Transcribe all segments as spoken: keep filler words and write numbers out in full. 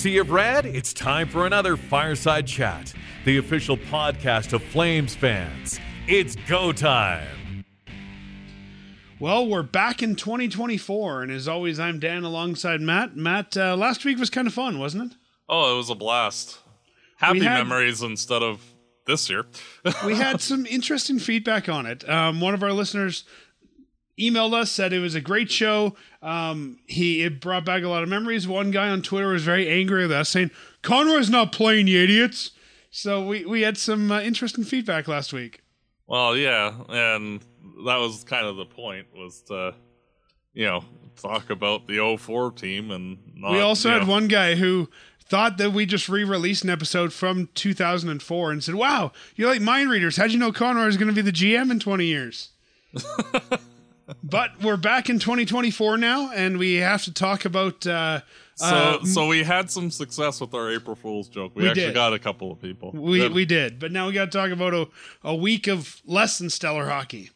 Sea of Red, it's time for another Fireside Chat, the official podcast of Flames fans. It's go time. Well, we're back in twenty twenty-four, and as always, I'm Dan alongside Matt. Matt, uh, last week was kind of fun, wasn't it? Oh, it was a blast. Happy had, memories instead of this year. We had some interesting feedback on it. Um, one of our listeners emailed us, said it was a great show. Um, he it brought back a lot of memories. One guy on Twitter was very angry with us, saying, Conroy's not playing, you idiots. So we, we had some uh, interesting feedback last week. Well, yeah, and that was kind of the point, was to, you know, talk about the oh four team. And not, we also had know. one guy who thought that we just re-released an episode from two thousand four and said, wow, you're like mind readers. How'd you know Conroy is going to be the G M in twenty years? But we're back in twenty twenty-four now, and we have to talk about... Uh, so uh, so we had some success with our April Fool's joke. We, we actually did. got a couple of people. We Good. we did, but now we got to talk about a, a week of less than stellar hockey.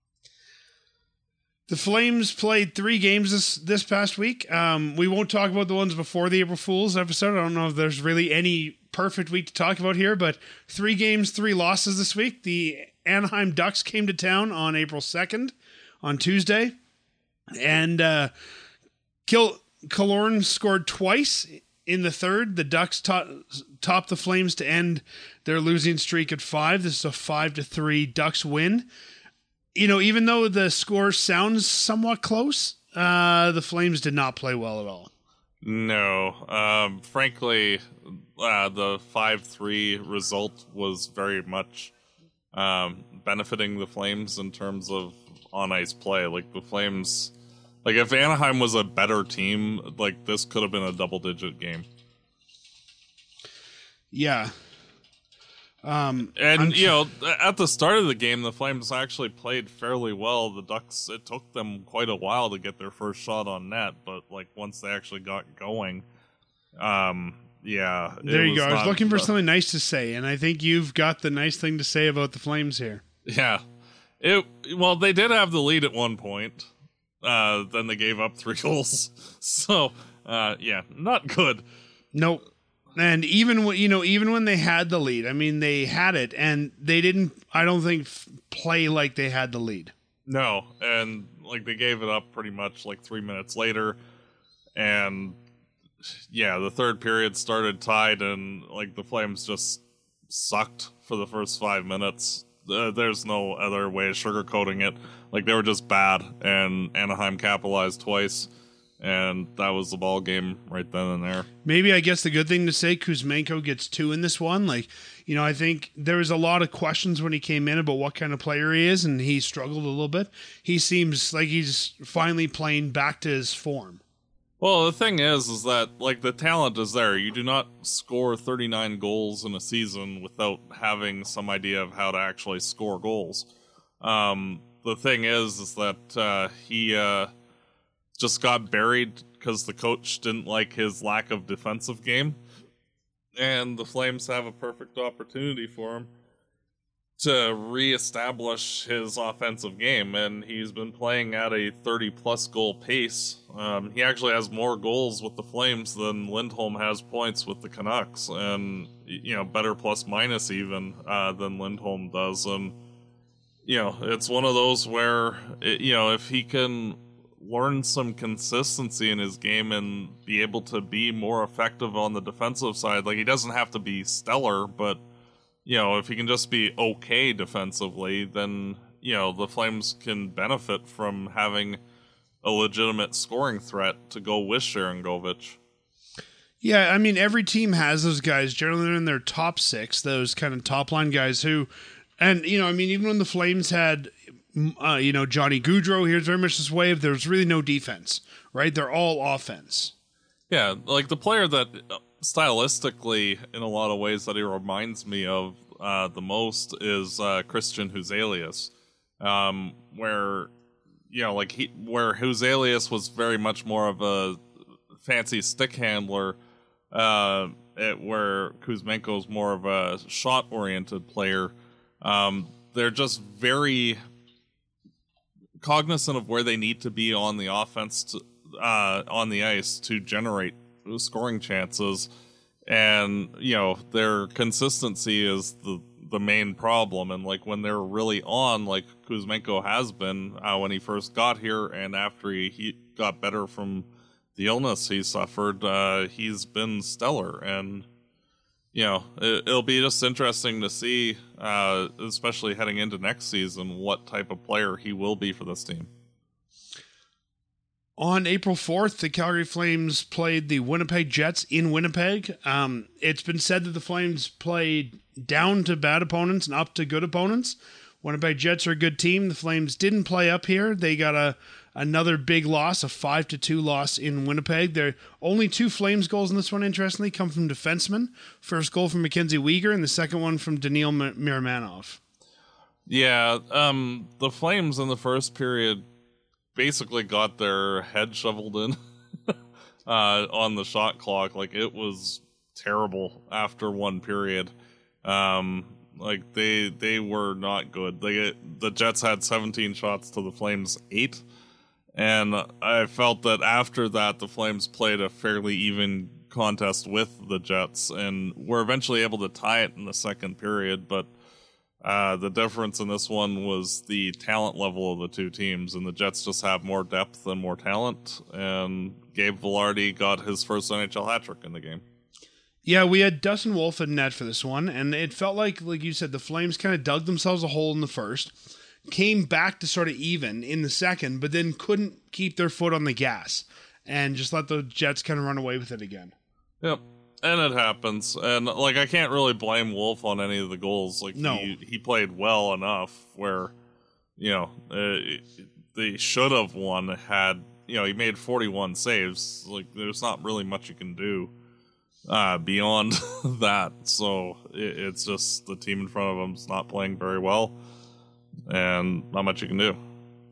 The Flames played three games this this past week. Um, we won't talk about the ones before the April Fool's episode. I don't know if there's really any perfect week to talk about here, but three games, three losses this week. The Anaheim Ducks came to town on April second, on Tuesday, and uh, Kil- Killorn scored twice in the third. The Ducks top, topped the Flames to end their losing streak at five. This is a five to three Ducks win. You know, even though the score sounds somewhat close, uh, the Flames did not play well at all. No. Um, frankly, uh, the five three result was very much um, benefiting the Flames in terms of on-ice play. Like, the Flames... Like, if Anaheim was a better team, like, this could have been a double-digit game. Yeah. Um, and, I'm you know, at the start of the game, the Flames actually played fairly well. The Ducks, it took them quite a while to get their first shot on net, but, like, once they actually got going, um, yeah. There you go. I was looking for uh, something nice to say, and I think you've got the nice thing to say about the Flames here. Yeah. It, well, they did have the lead at one point. Uh, then they gave up three goals. So, uh, yeah, not good. Nope. And even when, you know, even when they had the lead, I mean, they had it, and they didn't, I don't think, f- play like they had the lead. No, and, like, they gave it up pretty much, like, three minutes later. And, yeah, the third period started tied, and, like, the Flames just sucked for the first five minutes. Uh, there's no other way of sugarcoating it. Like, they were just bad, and Anaheim capitalized twice, and that was the ball game right then and there. Maybe, I guess the good thing to say, Kuzmenko gets two in this one. Like, you know, I think there was a lot of questions when he came in about what kind of player he is, and he struggled a little bit. He seems like he's finally playing back to his form. Well, the thing is, is that, like, the talent is there. You do not score thirty-nine goals in a season without having some idea of how to actually score goals. Um, the thing is, is that uh, he uh, just got buried because the coach didn't like his lack of defensive game. And the Flames have a perfect opportunity for him to reestablish his offensive game, and he's been playing at a thirty-plus goal pace. Um, he actually has more goals with the Flames than Lindholm has points with the Canucks, and, you know, better plus-minus even uh, than Lindholm does. And, you know, it's one of those where, it, you know, if he can learn some consistency in his game and be able to be more effective on the defensive side, like, he doesn't have to be stellar, but you know, if he can just be okay defensively, then, you know, the Flames can benefit from having a legitimate scoring threat to go with Sharangovich. Yeah, I mean, every team has those guys. Generally, they're in their top six, those kind of top-line guys who, and, you know, I mean, even when the Flames had, uh, you know, Johnny Gaudreau, here's very much this wave, there's really no defense, right? They're all offense. Yeah, like the player that stylistically, in a lot of ways, that he reminds me of uh, the most is uh, Christian Huzelius, um, where, you know, like he, where Huzelius was very much more of a fancy stick handler, uh, it, where Kuzmenko is more of a shot-oriented player. Um, they're just very cognizant of where they need to be on the offense, to, uh, on the ice to generate scoring chances. and you know their consistency is the the main problem. And like when they're really on, like Kuzmenko has been uh, when he first got here, and after he, he got better from the illness he suffered, uh, he's been stellar. And you know, it, it'll be just interesting to see, uh, especially heading into next season, what type of player he will be for this team. On April fourth, the Calgary Flames played the Winnipeg Jets in Winnipeg. Um, it's been said that the Flames played down to bad opponents and up to good opponents. Winnipeg Jets are a good team. The Flames didn't play up here. They got a another big loss, a five to two loss in Winnipeg. There only two Flames goals in this one, interestingly, come from defensemen. First goal from Mackenzie Weegar, and the second one from Daniil Miramanov. Yeah, um, the Flames in the first period basically got their head shoveled in uh, on the shot clock. Like, it was terrible after one period. Um, like, they they were not good. They, the Jets had seventeen shots to the Flames eight. And I felt that after that, the Flames played a fairly even contest with the Jets and were eventually able to tie it in the second period. But uh, the difference in this one was the talent level of the two teams, and the Jets just have more depth and more talent. And Gabe Vilardi got his first N H L hat trick in the game. Yeah, we had Dustin Wolf at net for this one, and it felt like, like you said, the Flames kind of dug themselves a hole in the first. Came back to sort of even in the second, but then couldn't keep their foot on the gas and just let the Jets kind of run away with it again. Yep. And it happens. And like, I can't really blame Wolf on any of the goals. Like, no. he, he played well enough where, you know, uh, they should have won had, you know, he made forty-one saves. Like, there's not really much you can do uh, beyond that. So it, it's just the team in front of him's not playing very well. And not much you can do.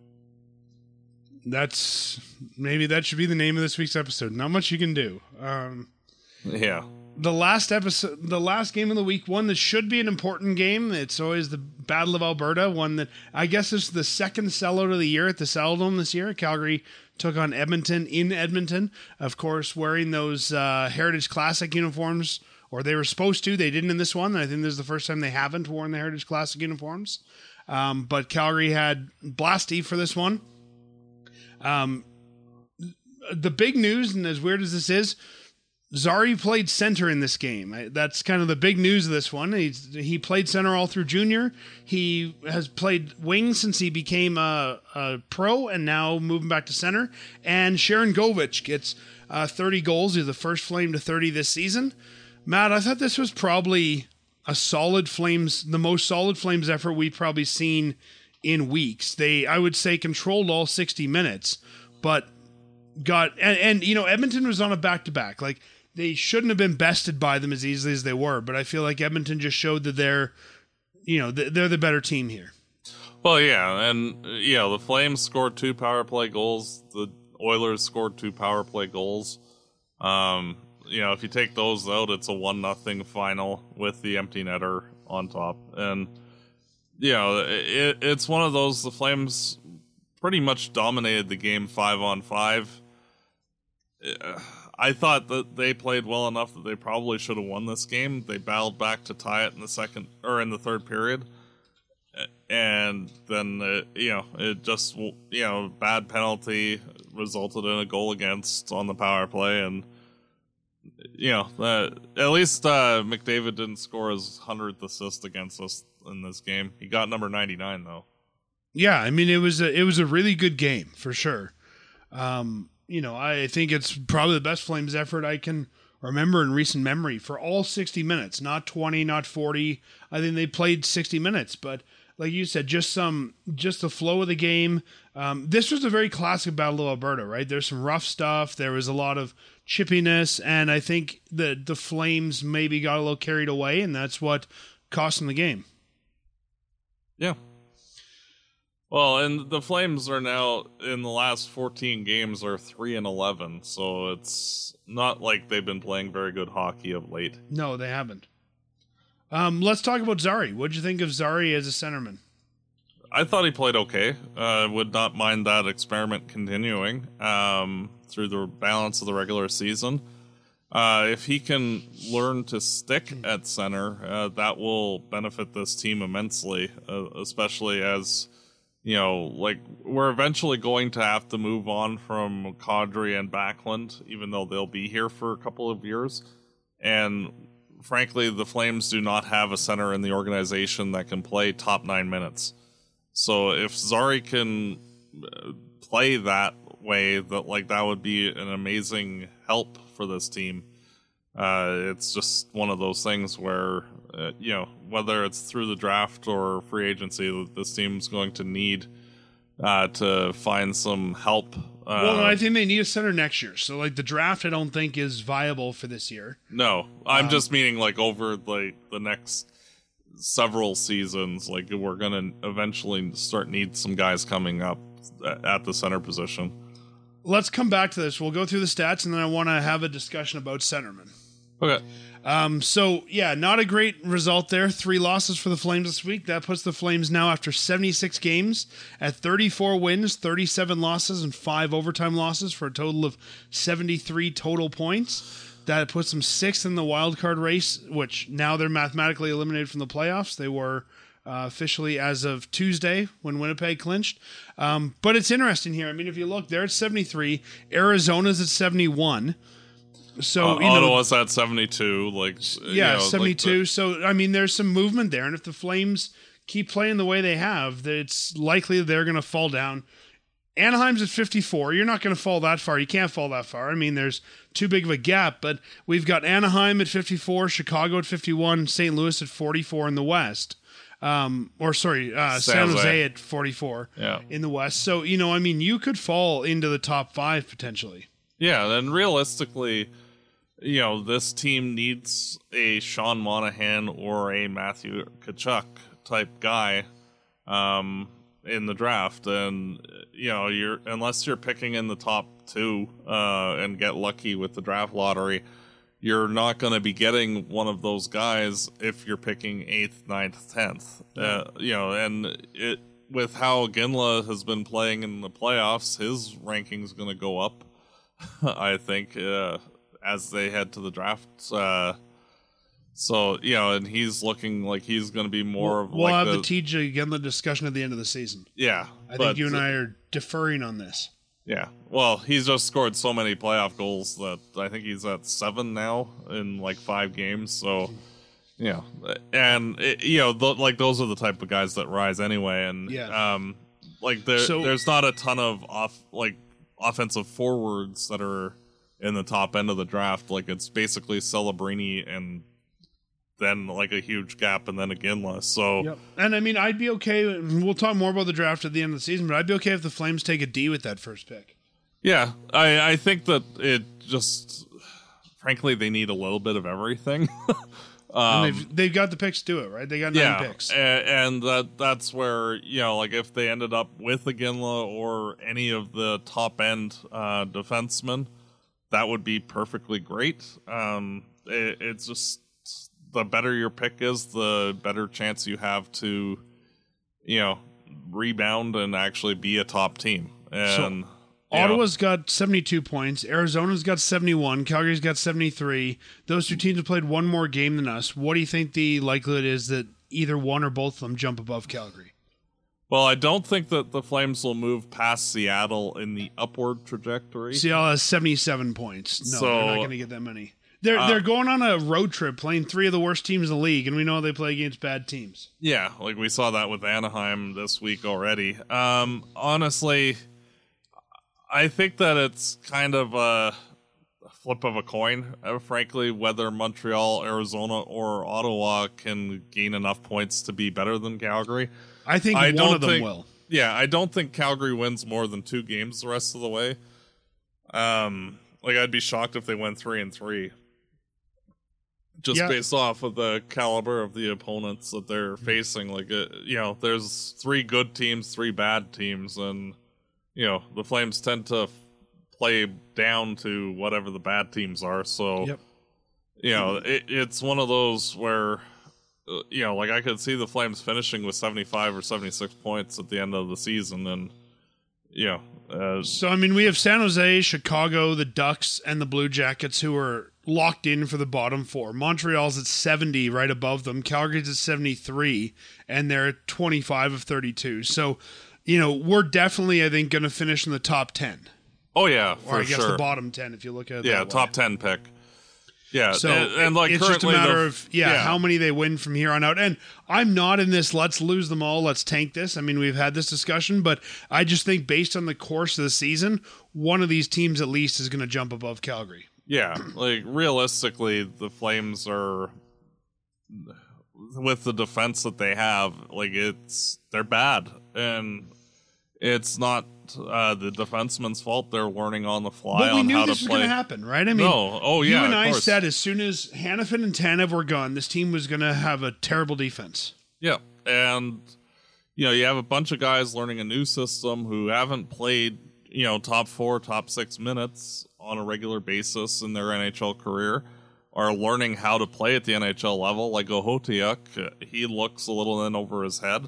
That's maybe that should be the name of this week's episode. Not much you can do. Um, yeah. The last episode, the last game of the week, one that should be an important game. It's always the Battle of Alberta. One that I guess is the second sellout of the year at the Saddledome this year. Calgary took on Edmonton in Edmonton, of course, wearing those uh, Heritage Classic uniforms, or they were supposed to. They didn't in this one. I think this is the first time they haven't worn the Heritage Classic uniforms. Um, but Calgary had Blasty for this one. Um, the big news, and as weird as this is, Zary played center in this game. That's kind of the big news of this one. He's, he played center all through junior. He has played wing since he became a, a pro, and now moving back to center. And Sharon Govich gets uh, thirty goals. He's the first Flame to thirty this season. Matt, I thought this was probably a solid Flames, the most solid Flames effort we've probably seen in weeks. They, I would say, controlled all sixty minutes, but got, and, and you know, Edmonton was on a back-to-back. Like, they shouldn't have been bested by them as easily as they were, but I feel like Edmonton just showed that they're, you know, they're the better team here. Well, yeah, and, yeah, the Flames scored two power play goals. The Oilers scored two power play goals. Um, you know, if you take those out, it's a one nothing final with the empty netter on top. And, you know, it, it's one of those, the Flames pretty much dominated the game five on five. I thought that they played well enough that they probably should have won this game. They battled back to tie it in the second, or in the third period. And then, uh, you know, it just, you know, bad penalty resulted in a goal against on the power play. And, you know, uh, at least uh, McDavid didn't score his hundredth assist against us in this game. He got number ninety-nine, though. Yeah, I mean, it was a, it was a really good game, for sure. Um, you know, I think it's probably the best Flames effort I can remember in recent memory for all sixty minutes, not twenty, not forty. I think they played sixty minutes, but like you said, just some, just the flow of the game. Um, this was a very classic Battle of Alberta, right? There's some rough stuff. There was a lot of chippiness, and I think that the Flames maybe got a little carried away, and that's what cost them the game. Yeah. Well, and the Flames are now, in the last fourteen games, are three and eleven, so it's not like they've been playing very good hockey of late. No, they haven't. Um, let's talk about Zary. What did you think of Zary as a centerman? I thought he played okay. I uh, would not mind that experiment continuing um, through the balance of the regular season. Uh, if he can learn to stick at center, uh, that will benefit this team immensely, uh, especially as, you know, like, we're eventually going to have to move on from Kadri and Backlund, even though they'll be here for a couple of years. And frankly, the Flames do not have a center in the organization that can play top nine minutes. So if Zary can play that way, that like that would be an amazing help for this team. Uh, it's just one of those things where, uh, you know, whether it's through the draft or free agency, this team's going to need uh, to find some help. Uh, well, I think they need a center next year. So, like, the draft, I don't think is viable for this year. No, I'm Um, just meaning like over like the next several seasons. Like, we're gonna eventually start need some guys coming up at the center position. Let's come back to this. We'll go through the stats, and then I want to have a discussion about centermen. Okay. Um, so, yeah, not a great result there. Three losses for the Flames this week. That puts the Flames now, after seventy-six games, at thirty-four wins, thirty-seven losses, and five overtime losses for a total of seventy-three total points. That puts them sixth in the wild card race, which now they're mathematically eliminated from the playoffs. They were uh, officially as of Tuesday when Winnipeg clinched. Um, but it's interesting here. I mean, if you look, they're at seventy-three. Arizona's at seventy-one. So uh, you know, Ottawa's at seventy-two. Like, yeah, you know, seventy-two. Like the, so, I mean, there's some movement there. And if the Flames keep playing the way they have, it's likely they're going to fall down. Anaheim's at fifty-four. You're not going to fall that far. You can't fall that far. I mean, there's too big of a gap. But we've got Anaheim at fifty-four, Chicago at fifty-one, Saint Louis at forty-four in the West. Um, or, sorry, uh, San Jose. Jose at forty-four yeah. in the West. So, you know, I mean, you could fall into the top five potentially. Yeah, and realistically, you know, this team needs a Sean Monahan or a Matthew Tkachuk type guy um, in the draft, and you know, you're unless you're picking in the top two uh, and get lucky with the draft lottery, you're not going to be getting one of those guys if you're picking eighth, ninth, tenth. Uh, you know, and it with how Ginla has been playing in the playoffs, his ranking's going to go up. I think. Uh, as they head to the draft. Uh, so, you know, and he's looking like he's going to be more we'll, of we'll like have the, the T J Ginla discussion at the end of the season. Yeah. I but, think you and I are deferring on this. Yeah. Well, he's just scored so many playoff goals that I think he's at seven now in like five games. So, you know, and, it, you know, th- like those are the type of guys that rise anyway. And, yeah. um, like there, so, there's not a ton of off, like offensive forwards that are in the top end of the draft. Like, it's basically Celebrini and then like a huge gap and then a Ginla. So, yep. And I mean, I'd be okay. We'll talk more about the draft at the end of the season, but I'd be okay if the Flames take a D with that first pick. Yeah, I, I think that it just, frankly, they need a little bit of everything. um, and they've, they've got the picks to do it, right? They got nine yeah, picks. And, and that that's where, you know, like if they ended up with a Ginla or any of the top end uh, defensemen, that would be perfectly great. Um, it, it's just the better your pick is, the better chance you have to, you know, rebound and actually be a top team. And so, Ottawa's know. got seventy-two points. Arizona's got seventy-one. Calgary's got seventy-three. Those two teams have played one more game than us. What do you think the likelihood is that either one or both of them jump above Calgary? Well, I don't think that the Flames will move past Seattle in the upward trajectory. Seattle has seventy-seven points. No, so, they're not going to get that many. They're uh, they're going on a road trip playing three of the worst teams in the league, and we know they play against bad teams. Yeah, like we saw that with Anaheim this week already. Um, honestly, I think that it's kind of a flip of a coin, uh, frankly, whether Montreal, Arizona, or Ottawa can gain enough points to be better than Calgary. I think I one don't of them think, will. Yeah, I don't think Calgary wins more than two games the rest of the way. Um, like I'd be shocked if they went three and three, just yeah. based off of the caliber of the opponents that they're facing. Like, uh, you know, there's three good teams, three bad teams, and you know the Flames tend to f- play down to whatever the bad teams are. So, yep. you know, it, it's one of those where. Uh, you know, like I could see the Flames finishing with seventy-five or seventy-six points at the end of the season, and you know. Uh, so I mean, we have San Jose, Chicago, the Ducks, and the Blue Jackets, who are locked in for the bottom four. Montreal's at seventy, right above them. Calgary's at seventy-three, and they're at twenty-five of thirty-two. So, you know, we're definitely, I think, going to finish in the top ten. Oh, yeah, for Or I guess sure. the bottom ten, if you look at it. Yeah, that way. top ten pick. Yeah, So and, and like it's just a currently matter the- of yeah, yeah. how many they win from here on out. And I'm not in this let's lose them all, let's tank this. I mean, we've had this discussion, but I just think based on the course of the season, one of these teams at least is going to jump above Calgary. Yeah, like realistically, the Flames are, with the defense that they have, like it's they're bad, and it's not uh, the defenseman's fault. They're learning on the fly But we on knew how this to was play. going to happen, right? I mean, No. Oh, yeah, you and of I course. said as soon as Hanifin and Tanev were gone, this team was going to have a terrible defense. Yeah, and you know you have a bunch of guys learning a new system who haven't played you know top four, top six minutes on a regular basis in their N H L career, are learning how to play at the N H L level. Like Ohotiuk, uh, he looks a little in over his head.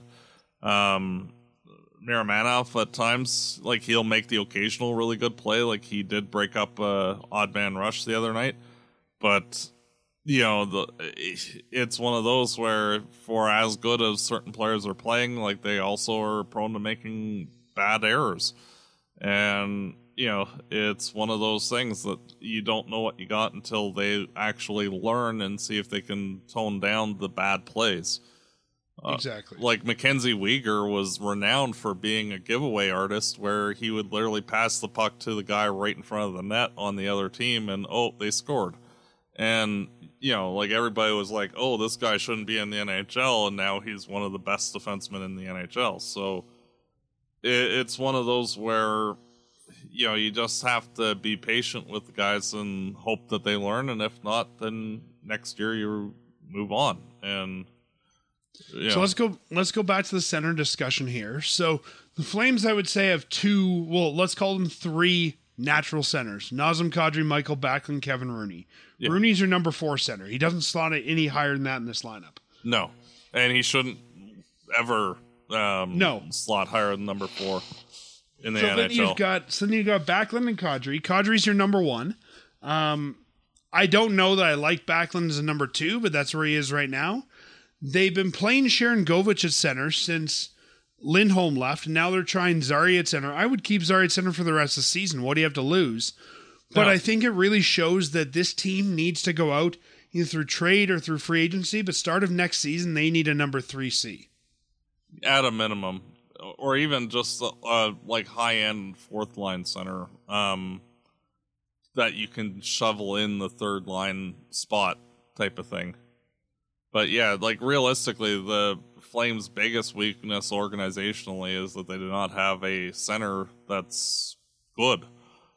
Um, Miramanov at times, like he'll make the occasional really good play, like he did break up a odd man rush the other night. But you know, the it's one of those where for as good as certain players are playing, like they also are prone to making bad errors. And you know, it's one of those things that you don't know what you got until they actually learn and see if they can tone down the bad plays. Uh, Exactly. Like Mackenzie Weegar was renowned for being a giveaway artist, where he would literally pass the puck to the guy right in front of the net on the other team, and oh, they scored. And you know, like everybody was like, "Oh, this guy shouldn't be in the N H L," and now he's one of the best defensemen in the N H L. So it, it's one of those where you know you just have to be patient with the guys and hope that they learn, and if not, then next year you move on. And you So know, let's go let's go back to the center discussion here. So the Flames, I would say, have two, well, let's call them three natural centers. Nazem Kadri, Michael Backlund, Kevin Rooney. Yeah. Rooney's your number four center. He doesn't slot it any higher than that in this lineup. no, and he shouldn't ever um, No. slot higher than number four in the So N then H L. you've got so then you've got Backlund and Kadri. Kadri's your number one. Um, I don't know that I like Backlund as a number two, but that's where he is right now. They've been playing Sharon Govich at center since Lindholm left, and now they're trying Zari at center. I would keep Zari at center for the rest of the season. What do you have to lose? But No. I think it really shows that this team needs to go out either through trade or through free agency, but start of next season, they need a number three C. At a minimum, or even just uh, like high end fourth line center um, that you can shovel in the third line spot type of thing. But yeah, like realistically, the Flames' biggest weakness organizationally is that they do not have a center that's good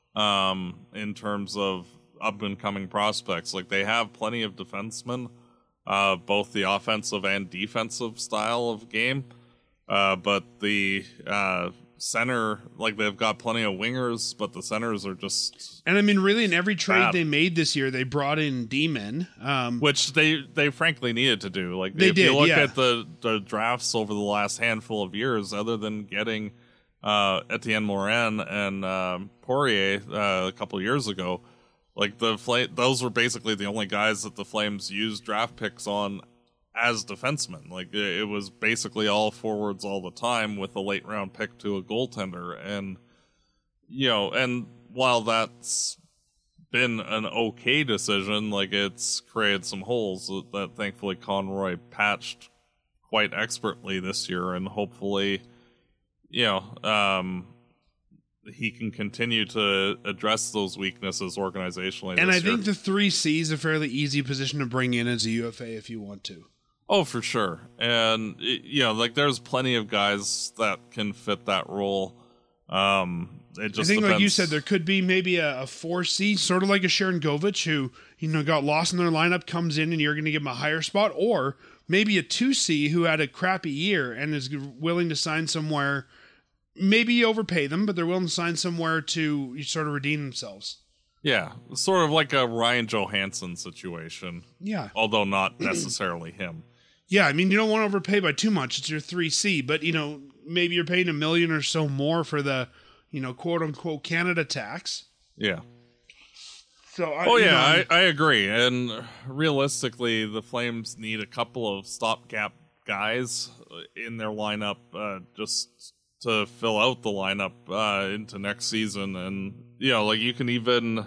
um, in terms of up and coming prospects. Like they have plenty of defensemen, uh, both the offensive and defensive style of game. Uh, but the uh, center, like they've got plenty of wingers, but the centers are just, And I mean, really, in every trade Bad. they made this year, they brought in D-men. Um, which they they frankly needed to do. Like They if did, you look yeah. at the, the drafts over the last handful of years, other than getting uh, Etienne Morin and um, Poirier uh, a couple years ago, like the Fla- those were basically the only guys that the Flames used draft picks on as defensemen. Like it, it was basically all forwards all the time with a late round pick to a goaltender. And you know, and while that's been an okay decision, like it's created some holes that, that thankfully Conroy patched quite expertly this year, and hopefully, you know, um, he can continue to address those weaknesses organizationally. and this I think year. the three C is a fairly easy position to bring in as a U F A if you want to. Oh, for sure. And, y- you know, like there's plenty of guys that can fit that role. Um, it I just think, like you depends- said, there could be maybe a, a four C, sort of like a Sharon Govich, who you know got lost in their lineup, comes in, and you're going to give him a higher spot, or maybe a two C who had a crappy year and is willing to sign somewhere. Maybe you overpay them, but they're willing to sign somewhere to sort of redeem themselves. Yeah, sort of like a Ryan Johansson situation, Yeah, although not necessarily him. yeah. I mean, you don't want to overpay by too much. It's your three C, but you know, maybe you're paying a million or so more for the, you know, quote unquote Canada tax. Yeah. So, I, Oh you yeah, know, I, I agree. And realistically, the Flames need a couple of stopgap guys in their lineup uh, just to fill out the lineup uh, into next season. And you know, like you can even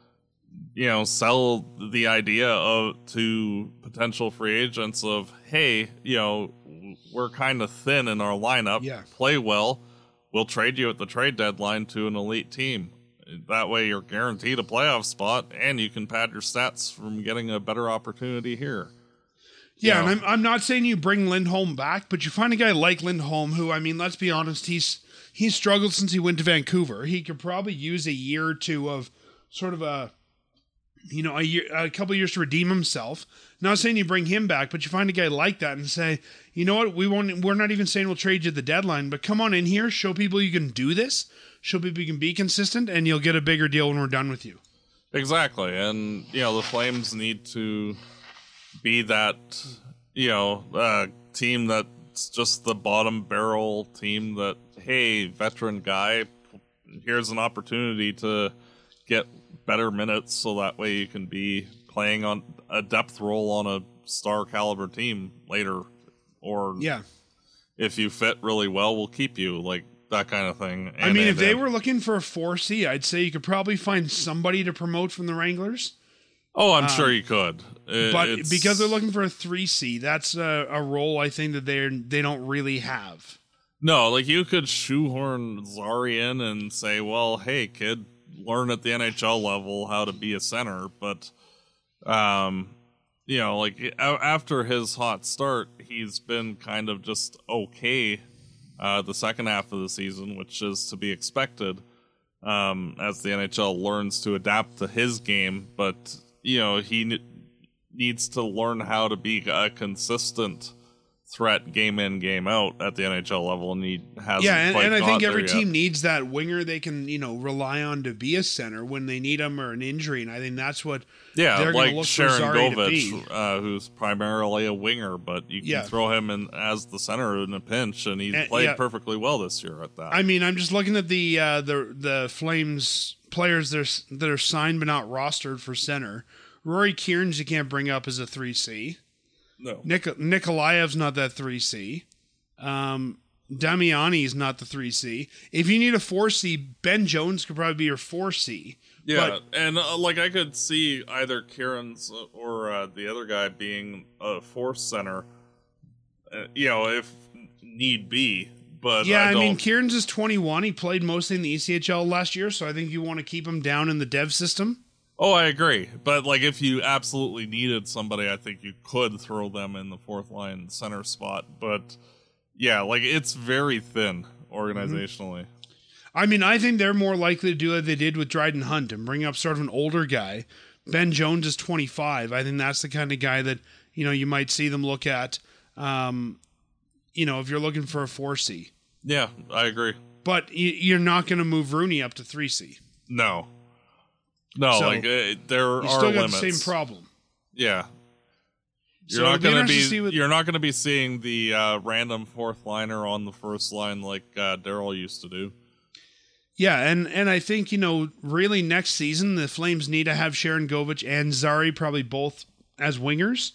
you know sell the idea of to potential free agents of, hey, you know, we're kind of thin in our lineup. Yeah. Play well. We'll trade you at the trade deadline to an elite team. That way you're guaranteed a playoff spot, and you can pad your stats from getting a better opportunity here. Yeah, You know? and I'm I'm not saying you bring Lindholm back, but you find a guy like Lindholm who, I mean, let's be honest, he's he's struggled since he went to Vancouver. He could probably use a year or two of sort of a, you know, a year, a couple of years to redeem himself. Not saying you bring him back, but you find a guy like that and say, you know what, we won't. We're not even saying we'll trade you at the deadline, but come on in here, show people you can do this. Show people you can be consistent, and you'll get a bigger deal when we're done with you. Exactly. And, you know, the Flames need to be that, you know, uh, team that's just the bottom barrel team that, hey, veteran guy, here's an opportunity to get better minutes so that way you can be playing on a depth role on a star caliber team later. Or Yeah. if you fit really well, we'll keep you. Like, that kind of thing. And, I mean, and, if they and, were looking for a four C, I'd say you could probably find somebody to promote from the Wranglers. Oh, I'm um, sure you could. It, but it's... because they're looking for a three C, that's a, a role I think that they they don't really have. No, like you could shoehorn Zari in and say, well, hey, kid, learn at the N H L level how to be a center. But, um, you know, like after his hot start, he's been kind of just okay Uh, the second half of the season, which is to be expected um, as the N H L learns to adapt to his game. But, you know, he n- needs to learn how to be a consistent threat game in, game out at the N H L level, and he hasn't yeah, and, quite and I think got every there team yet. needs that winger they can, you know, rely on to be a center when they need him or an injury, and I think that's what Yeah, they're going to like look Sharon for Zari to be. Govich, uh, who's primarily a winger, but you can Yeah. throw him in as the center in a pinch, and he's And- played yeah. perfectly well this year at that. I mean, I'm just looking at the uh, the the Flames players that are, that are signed but not rostered for center. Rory Kearns you can't bring up as a three C. no. Nik- Nikolaev's not that three C. Um, Damiani's not the three C. If you need a four C, Ben Jones could probably be your four C. Yeah, and uh, like I could see either Kieran's or uh, the other guy being a fourth center, uh, you know, if need be. But Yeah, I, I, don't, mean, Kieran's is twenty-one. He played mostly in the E C H L last year, so I think you want to keep him down in the dev system. Oh, I agree. But like, if you absolutely needed somebody, I think you could throw them in the fourth line center spot. But yeah, like it's very thin organizationally. I mean, I think they're more likely to do what they did with Dryden Hunt and bring up sort of an older guy. Ben Jones is twenty-five. I think that's the kind of guy that, you know, you might see them look at, um, you know, if you're looking for a four C. Yeah, I agree. But y- you're not going to move Rooney up to three C. No. No, So, like uh, there You are still got limits. the same problem. Yeah. You're So not it'll be going to interesting be to see what- you're not going to be seeing the uh, random fourth liner on the first line like uh, Daryl used to do. Yeah, and, and I think, you know, really next season, the Flames need to have Sharon Govich and Zari probably both as wingers.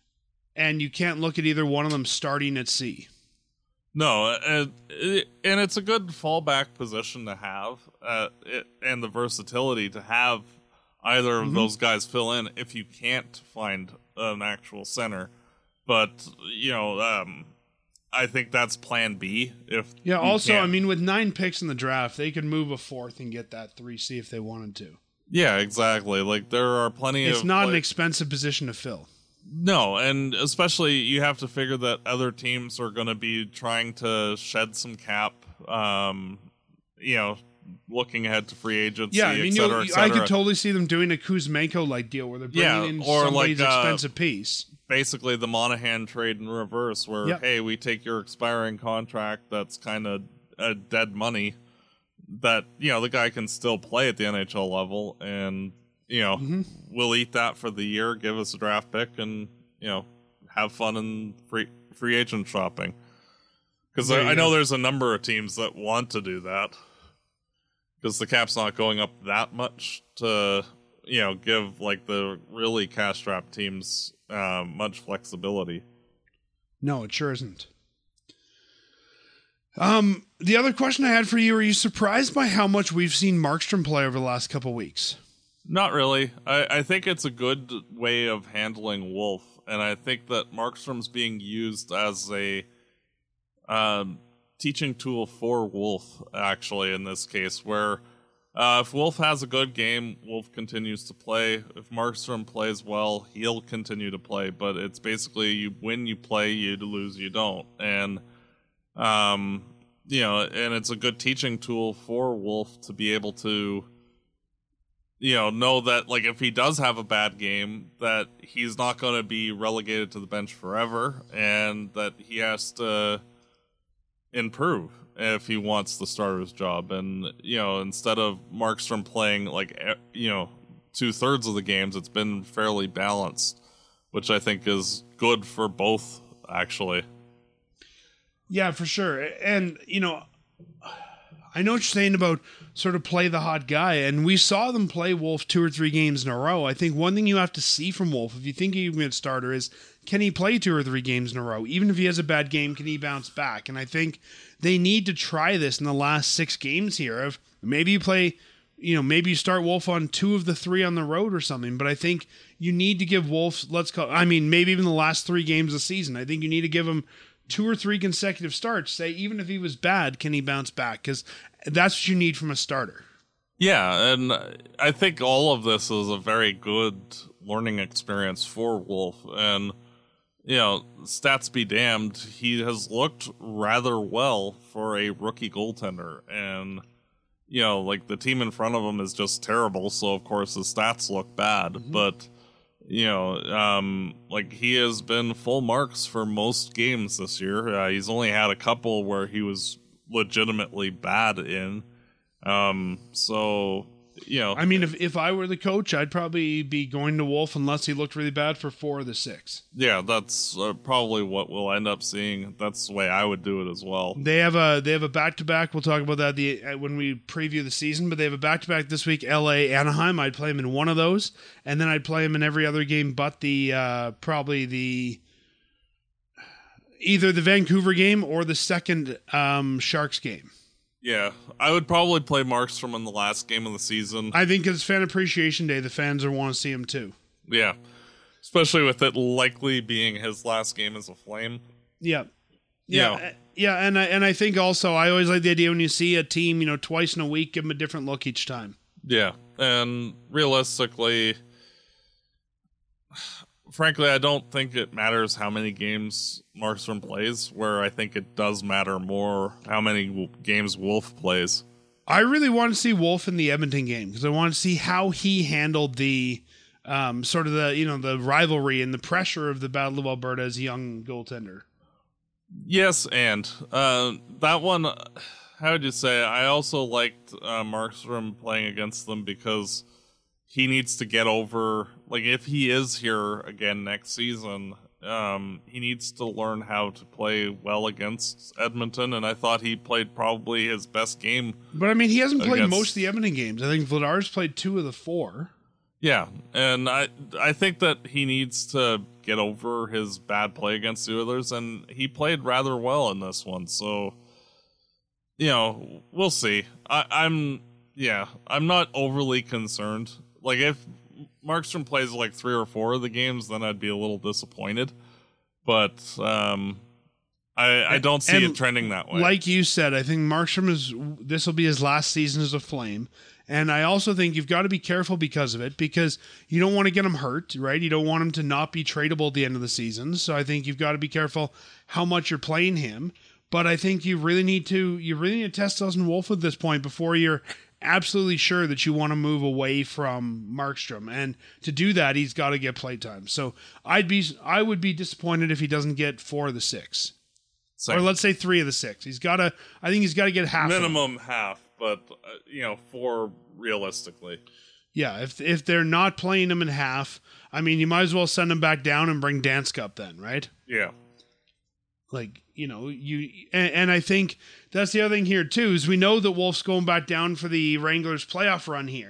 And you can't look at either one of them starting at C. No, and, and it's a good fallback position to have, uh, it, and the versatility to have either of Mhm. those guys fill in if you can't find an actual center. But, you know, um, I think that's plan B. If Yeah, you also, can't- I mean, with nine picks in the draft, they could move a fourth and get that three C if they wanted to. Yeah, exactly. Like, there are plenty It's of... not an like, expensive position to fill. No, and especially you have to figure that other teams are going to be trying to shed some cap, um, you know, looking ahead to free agency, Yeah, I mean, et cetera, you'll- et I cetera. could totally see them doing a Kuzmenko-like deal where they're bringing Yeah, in or somebody's like, uh, expensive piece. Basically, the Monahan trade in reverse, where, Yep. hey, we take your expiring contract that's kind of uh, dead money, that, you know, the guy can still play at the N H L level, and, you know, Mm-hmm. we'll eat that for the year, give us a draft pick, and, you know, have fun in free free agent shopping. Because There I, you I know go. there's a number of teams that want to do that. Because the cap's not going up that much to you know, give like the really cash-strapped teams uh, much flexibility. No, it sure isn't. Um, the other question I had for you, are you surprised by how much we've seen Markstrom play over the last couple weeks? Not really. I, I think it's a good way of handling Wolf, and I think that Markstrom's being used as a um, teaching tool for Wolf, actually, in this case, where uh, if Wolf has a good game, Wolf continues to play. If Markstrom plays well, he'll continue to play, but it's basically you win, you play, you lose, you don't. And, um, you know, and it's a good teaching tool for Wolf to be able to, you know, know that, like, if he does have a bad game, that he's not going to be relegated to the bench forever, and that he has to improve if he wants the starter's job. And, you know, instead of Markstrom playing, like, you know, two-thirds of the games, it's been fairly balanced, which I think is good for both, actually. Yeah, for sure. And, you know, I know what you're saying about sort of play the hot guy, and we saw them play Wolf two or three games in a row. I think one thing you have to see from Wolf, if you think he's a starter, is can he play two or three games in a row? Even if he has a bad game, can he bounce back? And I think they need to try this in the last six games here. Of maybe you play, you know, maybe you start Wolf on two of the three on the road or something. But I think you need to give Wolf, let's call, I mean, maybe even the last three games of the season. I think you need to give him two or three consecutive starts. Say, even if he was bad, can he bounce back? Because that's what you need from a starter. Yeah, and I think all of this is a very good learning experience for Wolf. And, you know, stats be damned, he has looked rather well for a rookie goaltender. And, you know, like, the team in front of him is just terrible, so of course his stats look bad. Mm-hmm. But, you know, um, like, he has been full marks for most games this year. Uh, he's only had a couple where he was legitimately bad in. Um, so, you know. I mean, if, if I were the coach, I'd probably be going to Wolf unless he looked really bad for four of the six. Yeah, that's uh, probably what we'll end up seeing. That's the way I would do it as well. They have a they have a back-to-back. We'll talk about that the uh, when we preview the season, but they have a back-to-back this week, L A, Anaheim. I'd play him in one of those, and then I'd play him in every other game but the, uh, probably the, either the Vancouver game or the second um, Sharks game. Yeah, I would probably play Markstrom in the last game of the season. I think it's Fan Appreciation Day. The fans are want to see him too. Yeah, especially with it likely being his last game as a Flame. Yeah, yeah, yeah. yeah and I and I think also I always like the idea when you see a team, you know, twice in a week, give them a different look each time. Yeah, and realistically, frankly, I don't think it matters how many games Markstrom plays, where I think it does matter more how many w- games Wolf plays. I really want to see Wolf in the Edmonton game because I want to see how he handled the um, sort of the, you know, the rivalry and the pressure of the Battle of Alberta as a young goaltender. Yes, and uh, that one, how would you say, I also liked uh, Markstrom playing against them because he needs to get over, like, if he is here again next season, um, he needs to learn how to play well against Edmonton, and I thought he played probably his best game. But, I mean, he hasn't played against... most of the Edmonton games. I think Vladar's played two of the four. Yeah, and I I think that he needs to get over his bad play against the Oilers, and he played rather well in this one, so, you know, we'll see. I, I'm, yeah, I'm not overly concerned. Like, if Markstrom plays like three or four of the games, then I'd be a little disappointed. But um, I, I don't see and it trending that way. Like you said, I think Markstrom is, this will be his last season as a Flame. And I also think you've got to be careful because of it, because you don't want to get him hurt, right? You don't want him to not be tradable at the end of the season. So I think you've got to be careful how much you're playing him. But I think you really need to, you really need to test Dustin Wolf at this point before you're absolutely sure that you want to move away from Markstrom. And to do that, he's got to get play time. So I'd be, I would be disappointed if he doesn't get four of the six. Same. Or let's say three of the six. He's got to, I think he's got to get half. Minimum half, but, uh, you know, four realistically. Yeah, if if they're not playing him in half, I mean, you might as well send him back down and bring Dansk up then, right? Yeah. Like, you know, you and, and I think that's the other thing here too, is we know that Wolf's going back down for the Wranglers playoff run here.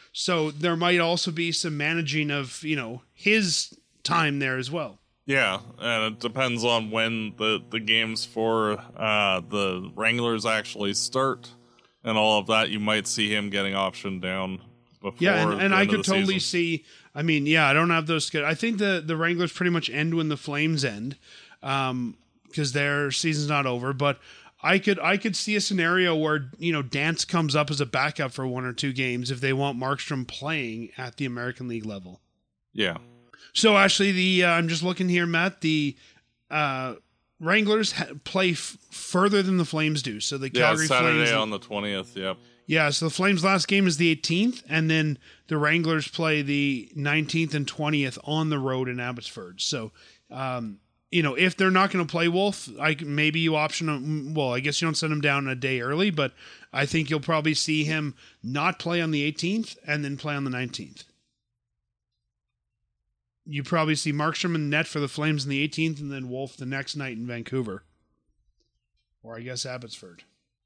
So there might also be some managing of, you know, his time there as well. Yeah, and it depends on when the, the games for uh, the Wranglers actually start and all of that. You might see him getting optioned down before. Yeah, and, and the I end could of the totally season. see. I mean, yeah, I don't have those. Good. I think the the Wranglers pretty much end when the Flames end, um, because their season's not over. But I could I could see a scenario where, you know, Dance comes up as a backup for one or two games if they want Markstrom playing at the American League level. Yeah. So actually, the uh, I'm just looking here, Matt. The uh, Wranglers ha- play f- further than the Flames do. So the Yeah, Calgary Saturday Flames on the twentieth, yep. Yeah, so the Flames' last game is the eighteenth, and then the Wranglers play the nineteenth and twentieth on the road in Abbotsford. So, um, you know, if they're not going to play Wolf, I maybe you option. Well, I guess you don't send him down a day early, but I think you'll probably see him not play on the eighteenth and then play on the nineteenth. You probably see Markstrom in net for the Flames on the eighteenth, and then Wolf the next night in Vancouver, or I guess Abbotsford.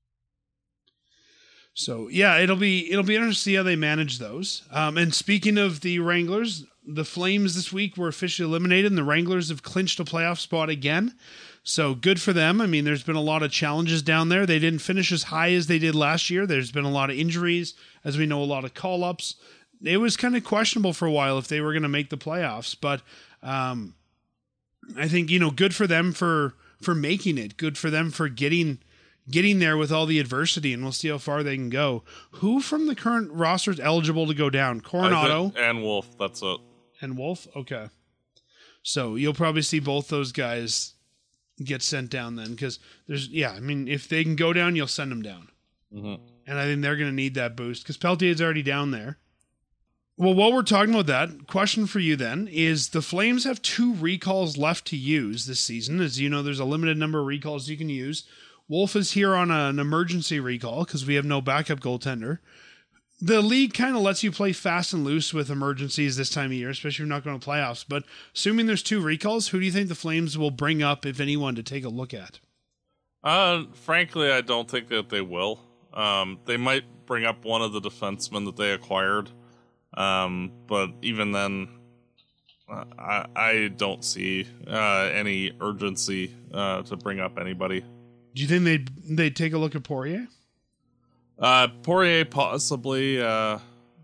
So yeah, it'll be it'll be interesting to see how they manage those. Um, and speaking of the Wranglers, the Flames this week were officially eliminated, and the Wranglers have clinched a playoff spot again. So good for them. I mean, there's been a lot of challenges down there. They didn't finish as high as they did last year. There's been a lot of injuries, as we know, a lot of call-ups. It was kind of questionable for a while if they were going to make the playoffs, but um, I think, you know, good for them for for making it. Good for them for getting. Getting there with all the adversity, and we'll see how far they can go. Who from the current roster is eligible to go down? Coronado and Wolf, that's it. And Wolf? Okay. So you'll probably see both those guys get sent down then, because there's, yeah, I mean, if they can go down, you'll send them down. Mm-hmm. And I think they're going to need that boost, because Peltier's already down there. Well, while we're talking about that, question for you then is the Flames have two recalls left to use this season. As you know, there's a limited number of recalls you can use. Wolf is here on a, an emergency recall because we have no backup goaltender. The league kind of lets you play fast and loose with emergencies this time of year, especially if you're not going to playoffs. But assuming there's two recalls, who do you think the Flames will bring up, if anyone, to take a look at? Uh, frankly, I don't think that they will. Um, they might bring up one of the defensemen that they acquired. Um, but even then, I, I don't see uh, any urgency uh, to bring up anybody. Do you think they'd, they'd take a look at Poirier? Uh, Poirier, possibly. Uh,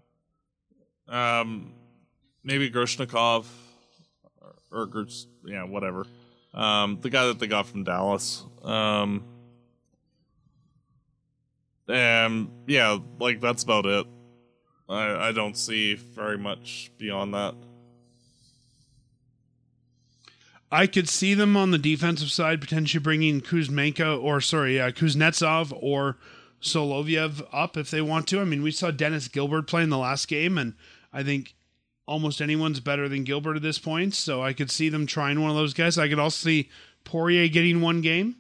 um, maybe Grishnikov. Or, or, yeah, whatever. Um, the guy that they got from Dallas. Um, and, yeah, like, that's about it. I, I don't see very much beyond that. I could see them on the defensive side potentially bringing Kuzmenko or sorry, uh, Kuznetsov or Solovyev up if they want to. I mean, we saw Dennis Gilbert play in the last game, and I think almost anyone's better than Gilbert at this point. So I could see them trying one of those guys. I could also see Poirier getting one game.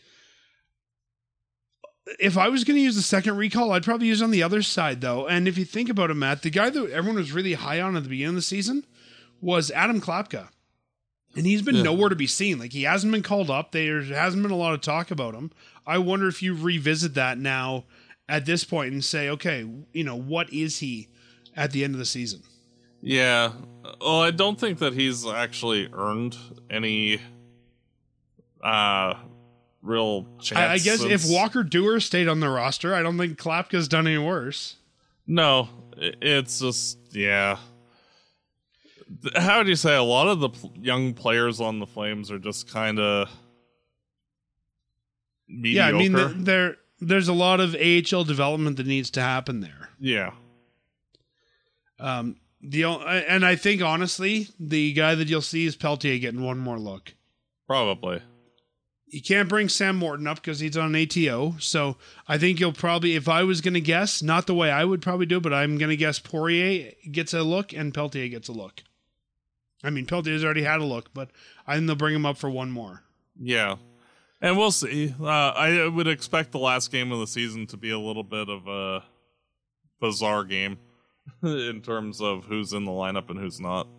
If I was going to use the second recall, I'd probably use it on the other side, though. And if you think about it, Matt, the guy that everyone was really high on at the beginning of the season was Adam Klapka. And he's been yeah. nowhere to be seen. Like, he hasn't been called up. There hasn't been a lot of talk about him. I wonder if you revisit that now at this point and say, okay, you know, what is he at the end of the season? Yeah. Well, I don't think that he's actually earned any uh, real chance. I, I guess since... if Walker Dewar stayed on the roster, I don't think Klapka's done any worse. No, it's just, yeah. How do you say, a lot of the pl- young players on the Flames are just kind of mediocre. Yeah, I mean, the, there there's a lot of A H L development that needs to happen there. Yeah. Um. The and I think honestly, the guy that you'll see is Peltier getting one more look. Probably. You can't bring Sam Morton up because he's on an A T O. So I think you'll probably, if I was going to guess, not the way I would probably do it, but I'm going to guess Poirier gets a look and Peltier gets a look. I mean, Peltier's already had a look, but I think they'll bring him up for one more. Yeah. And we'll see. Uh, I would expect the last game of the season to be a little bit of a bizarre game in terms of who's in the lineup and who's not.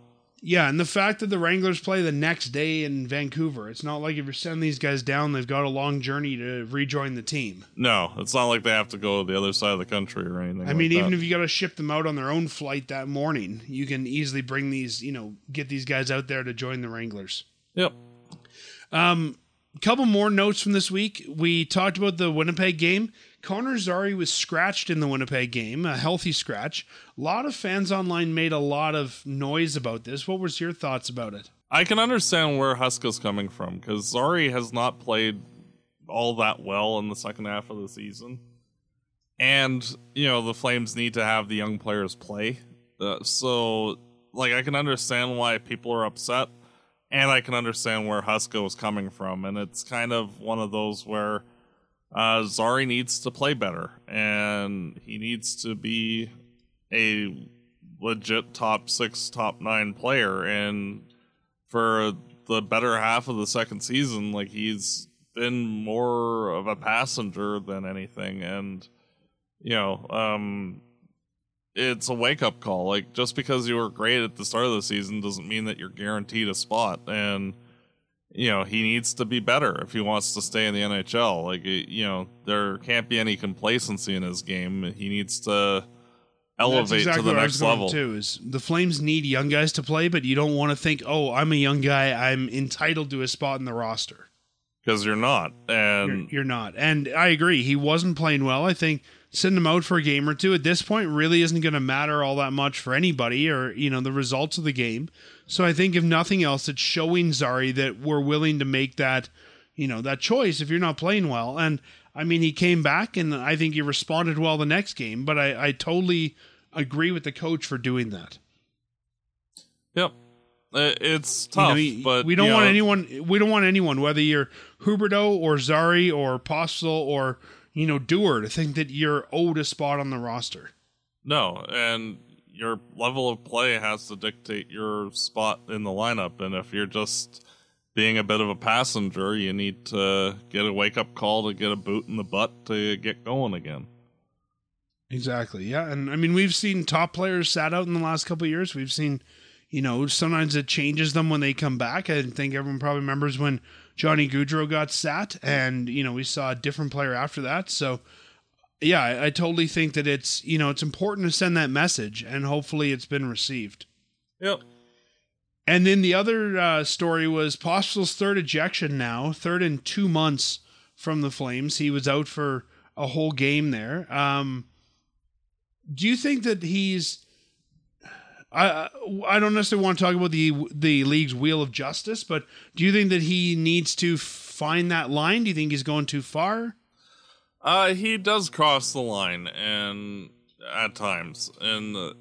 Yeah, and the fact that the Wranglers play the next day in Vancouver, it's not like if you're sending these guys down, they've got a long journey to rejoin the team. No, it's not like they have to go to the other side of the country or anything. I mean, like even that. if you got to ship them out on their own flight that morning, you can easily bring these, you know, get these guys out there to join the Wranglers. Yep. Um, couple more notes from this week. We talked about the Winnipeg game. Connor Zary was scratched in the Winnipeg game, a healthy scratch. A lot of fans online made a lot of noise about this. What was your thoughts about it? I can understand where Huska's coming from, because Zary has not played all that well in the second half of the season. And, you know, the Flames need to have the young players play. Uh, so, like, I can understand why people are upset, and I can understand where Huska was coming from. And it's kind of one of those where Uh, Zary needs to play better, and he needs to be a legit top six, top nine player. And for the better half of the second season, like, he's been more of a passenger than anything. And, you know, um, it's a wake-up call. Like, just because you were great at the start of the season doesn't mean that you're guaranteed a spot. And you know, he needs to be better if he wants to stay in the N H L. Like, you know, there can't be any complacency in his game. He needs to elevate exactly to the what next I was level. going to, is the Flames need young guys to play, but you don't want to think, oh, I'm a young guy, I'm entitled to a spot in the roster. Because you're not. And You're, you're not. And I agree. He wasn't playing well. I think sending him out for a game or two at this point really isn't going to matter all that much for anybody, or, you know, the results of the game. So I think if nothing else, it's showing Zary that we're willing to make that, you know, that choice if you're not playing well. And I mean, he came back and I think he responded well the next game, but I, I totally agree with the coach for doing that. Yep. It's tough, you know, but we don't you want know, anyone, we don't want anyone, whether you're Huberdeau or Zary or Postel or, you know, Dewar, to think that you're owed a spot on the roster. No, and your level of play has to dictate your spot in the lineup. And if you're just being a bit of a passenger, you need to get a wake-up call to get a boot in the butt to get going again. Exactly, yeah. And I mean, we've seen top players sat out in the last couple of years. We've seen, you know, sometimes it changes them when they come back. I think everyone probably remembers when Johnny Gaudreau got sat, and, you know, we saw a different player after that. So, yeah, I, I totally think that it's, you know, it's important to send that message, and hopefully it's been received. Yep. And then the other uh, story was Postel's third ejection now, third in two months from the Flames. He was out for a whole game there. Um, do you think that he's... I I don't necessarily want to talk about the the league's wheel of justice, but do you think that he needs to find that line? Do you think he's going too far? Uh, he does cross the line, and at times, and uh,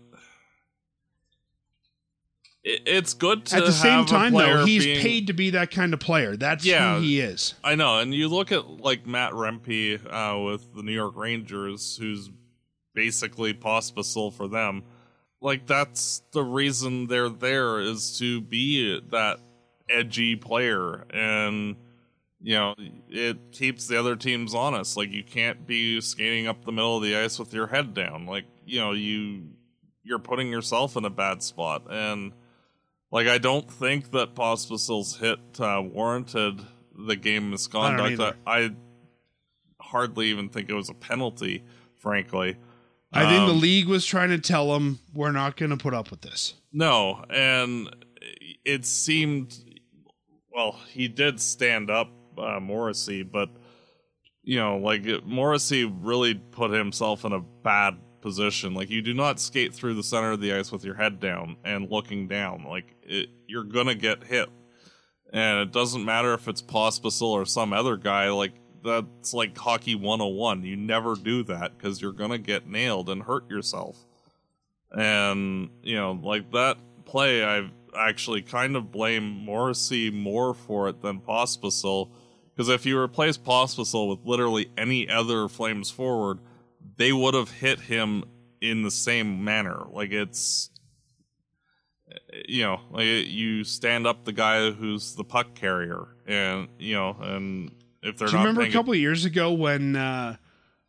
it, it's good to at the same have time, a player though. He's being, paid to be that kind of player. That's Yeah, who he is. I know, and you look at like Matt Rempe uh, with the New York Rangers, who's basically Pospisil for them. Like, that's the reason they're there, is to be that edgy player, and you know, it keeps the other teams honest. Like, you can't be skating up the middle of the ice with your head down. Like, you know, you you're putting yourself in a bad spot. And like, I don't think that Pospisil's hit uh, warranted the game misconduct. I, I hardly even think it was a penalty, frankly. I think the Um, league was trying to tell him, we're not going to put up with this. No, and it seemed, well, he did stand up, uh, Morrissey, but, you know, like, Morrissey really put himself in a bad position. Like, you do not skate through the center of the ice with your head down and looking down. Like, it, you're going to get hit. And it doesn't matter if it's Pospisil or some other guy. Like, that's like hockey one oh one. You never do that because you're going to get nailed and hurt yourself. And, you know, like that play, I've actually kind of blame Morrissey more for it than Pospisil. Because if you replace Pospisil with literally any other Flames forward, they would have hit him in the same manner. Like, it's, you know, like you stand up the guy who's the puck carrier, and, you know, and if they're Do you not remember a paying couple of years ago when uh,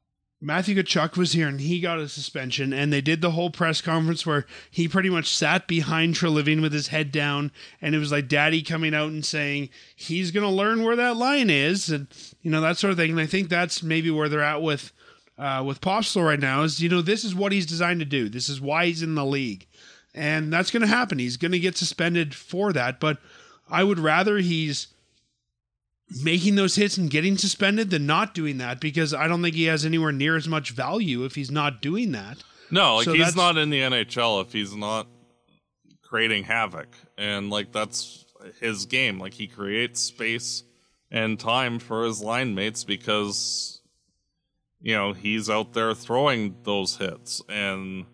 Matthew Tkachuk was here and he got a suspension, and they did the whole press conference where he pretty much sat behind Treliving with his head down, and it was like Daddy coming out and saying he's going to learn where that line is, and you know, that sort of thing. And I think that's maybe where they're at with uh, with Pospisil right now is, you know, this is what he's designed to do. This is why he's in the league, and that's going to happen. He's going to get suspended for that, but I would rather he's making those hits and getting suspended than not doing that, because I don't think he has anywhere near as much value if he's not doing that. No, like So he's that's- not in the N H L if he's not creating havoc. And like that's his game. Like he creates space and time for his line mates because, you know, he's out there throwing those hits and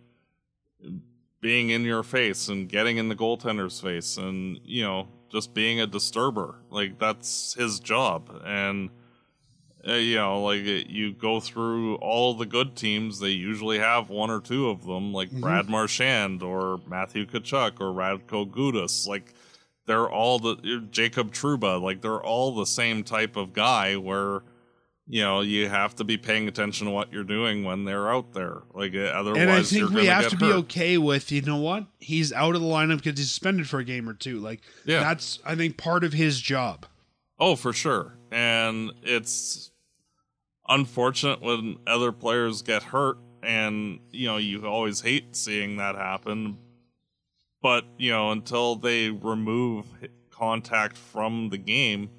being in your face and getting in the goaltender's face and, you know, just being a disturber. Like that's his job. And uh, you know, like it, you go through all the good teams, they usually have one or two of them, like mm-hmm. Brad Marchand or Matthew Tkachuk or Radko Gudas. Like they're all the Jacob Trouba, like they're all the same type of guy where, you know, you have to be paying attention to what you're doing when they're out there. Like otherwise, and I think you're we have get to hurt. be okay with, you know what, he's out of the lineup because he's suspended for a game or two. Like Yeah. that's, I think, part of his job. Oh, for sure. And it's unfortunate when other players get hurt, and you know, you always hate seeing that happen. But you know, until they remove contact from the game,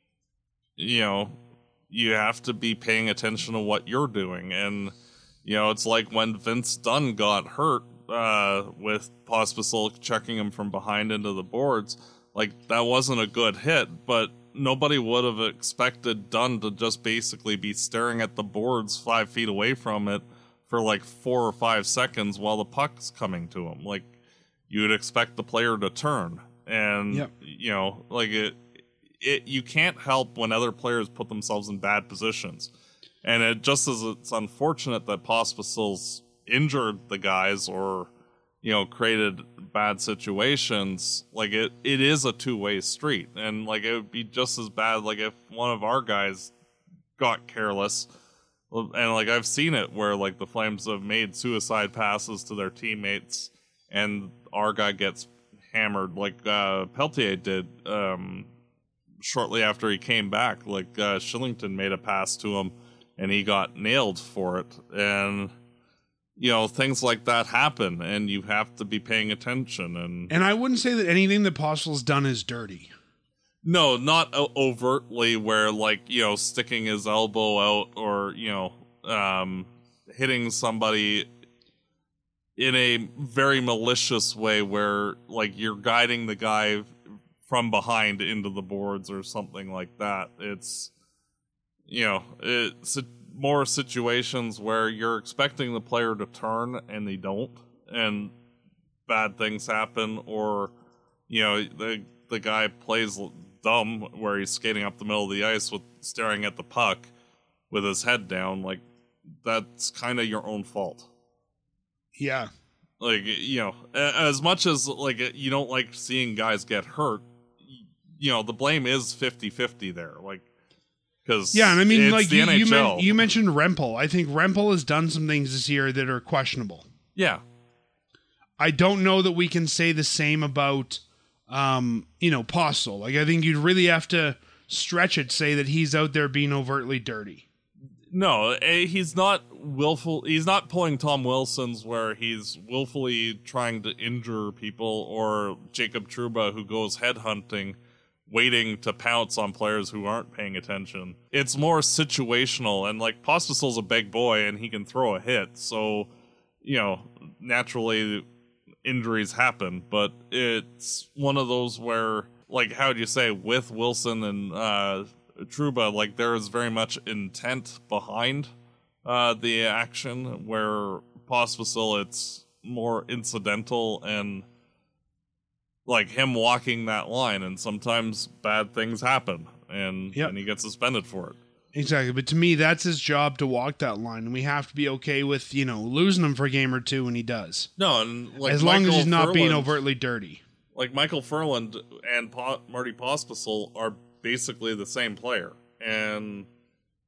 you know, you have to be paying attention to what you're doing. And, you know, it's like when Vince Dunn got hurt uh, with Pospisil checking him from behind into the boards. Like, that wasn't a good hit, but nobody would have expected Dunn to just basically be staring at the boards five feet away from it for like four or five seconds while the puck's coming to him. Like, you would expect the player to turn. And, Yep. you know, like it... It, you can't help when other players put themselves in bad positions. And it just as it's unfortunate that Pospisil's injured the guys or, you know, created bad situations, like it, it is a two-way street. And like it would be just as bad like if one of our guys got careless. And like I've seen it where like the Flames have made suicide passes to their teammates and our guy gets hammered like uh, Peltier did um shortly after he came back. Like uh, Shillington made a pass to him and he got nailed for it. And, you know, things like that happen and you have to be paying attention. And And I wouldn't say that anything that Pospisil's done is dirty. no, not o- overtly where like, you know, sticking his elbow out or, you know, um, hitting somebody in a very malicious way where like you're guiding the guy from behind into the boards or something like that. It's, you know, it's more situations where you're expecting the player to turn and they don't, and bad things happen, or, you know, the the guy plays dumb where he's skating up the middle of the ice with staring at the puck with his head down. Like, that's kind of your own fault. Yeah. Like, you know, as much as like you don't like seeing guys get hurt, you know, the blame is fifty-fifty there. Like, because Yeah, and I mean, it's like the you, N H L. you, men- you mentioned Rempel. I think Rempel has done some things this year that are questionable. Yeah. I don't know that we can say the same about, um, you know, Pospisil. Like, I think you'd really have to stretch it, say that he's out there being overtly dirty. No, eh, he's not willful. He's not pulling Tom Wilson's where he's willfully trying to injure people, or Jacob Trouba who goes headhunting, waiting to pounce on players who aren't paying attention. It's more situational, and like Pospisil's a big boy and he can throw a hit, so, you know, naturally injuries happen, but it's one of those where, like, how do you say, with Wilson and uh, Trouba, like, there is very much intent behind uh, the action, where Pospisil, it's more incidental and like him walking that line, and sometimes bad things happen, and, Yep. and he gets suspended for it. Exactly. But to me, that's his job to walk that line. And we have to be okay with, you know, losing him for a game or two when he does. No, and like as long Michael as he's not being Furland- overtly dirty. Like Michael Furland and pa- Marty Pospisil are basically the same player, and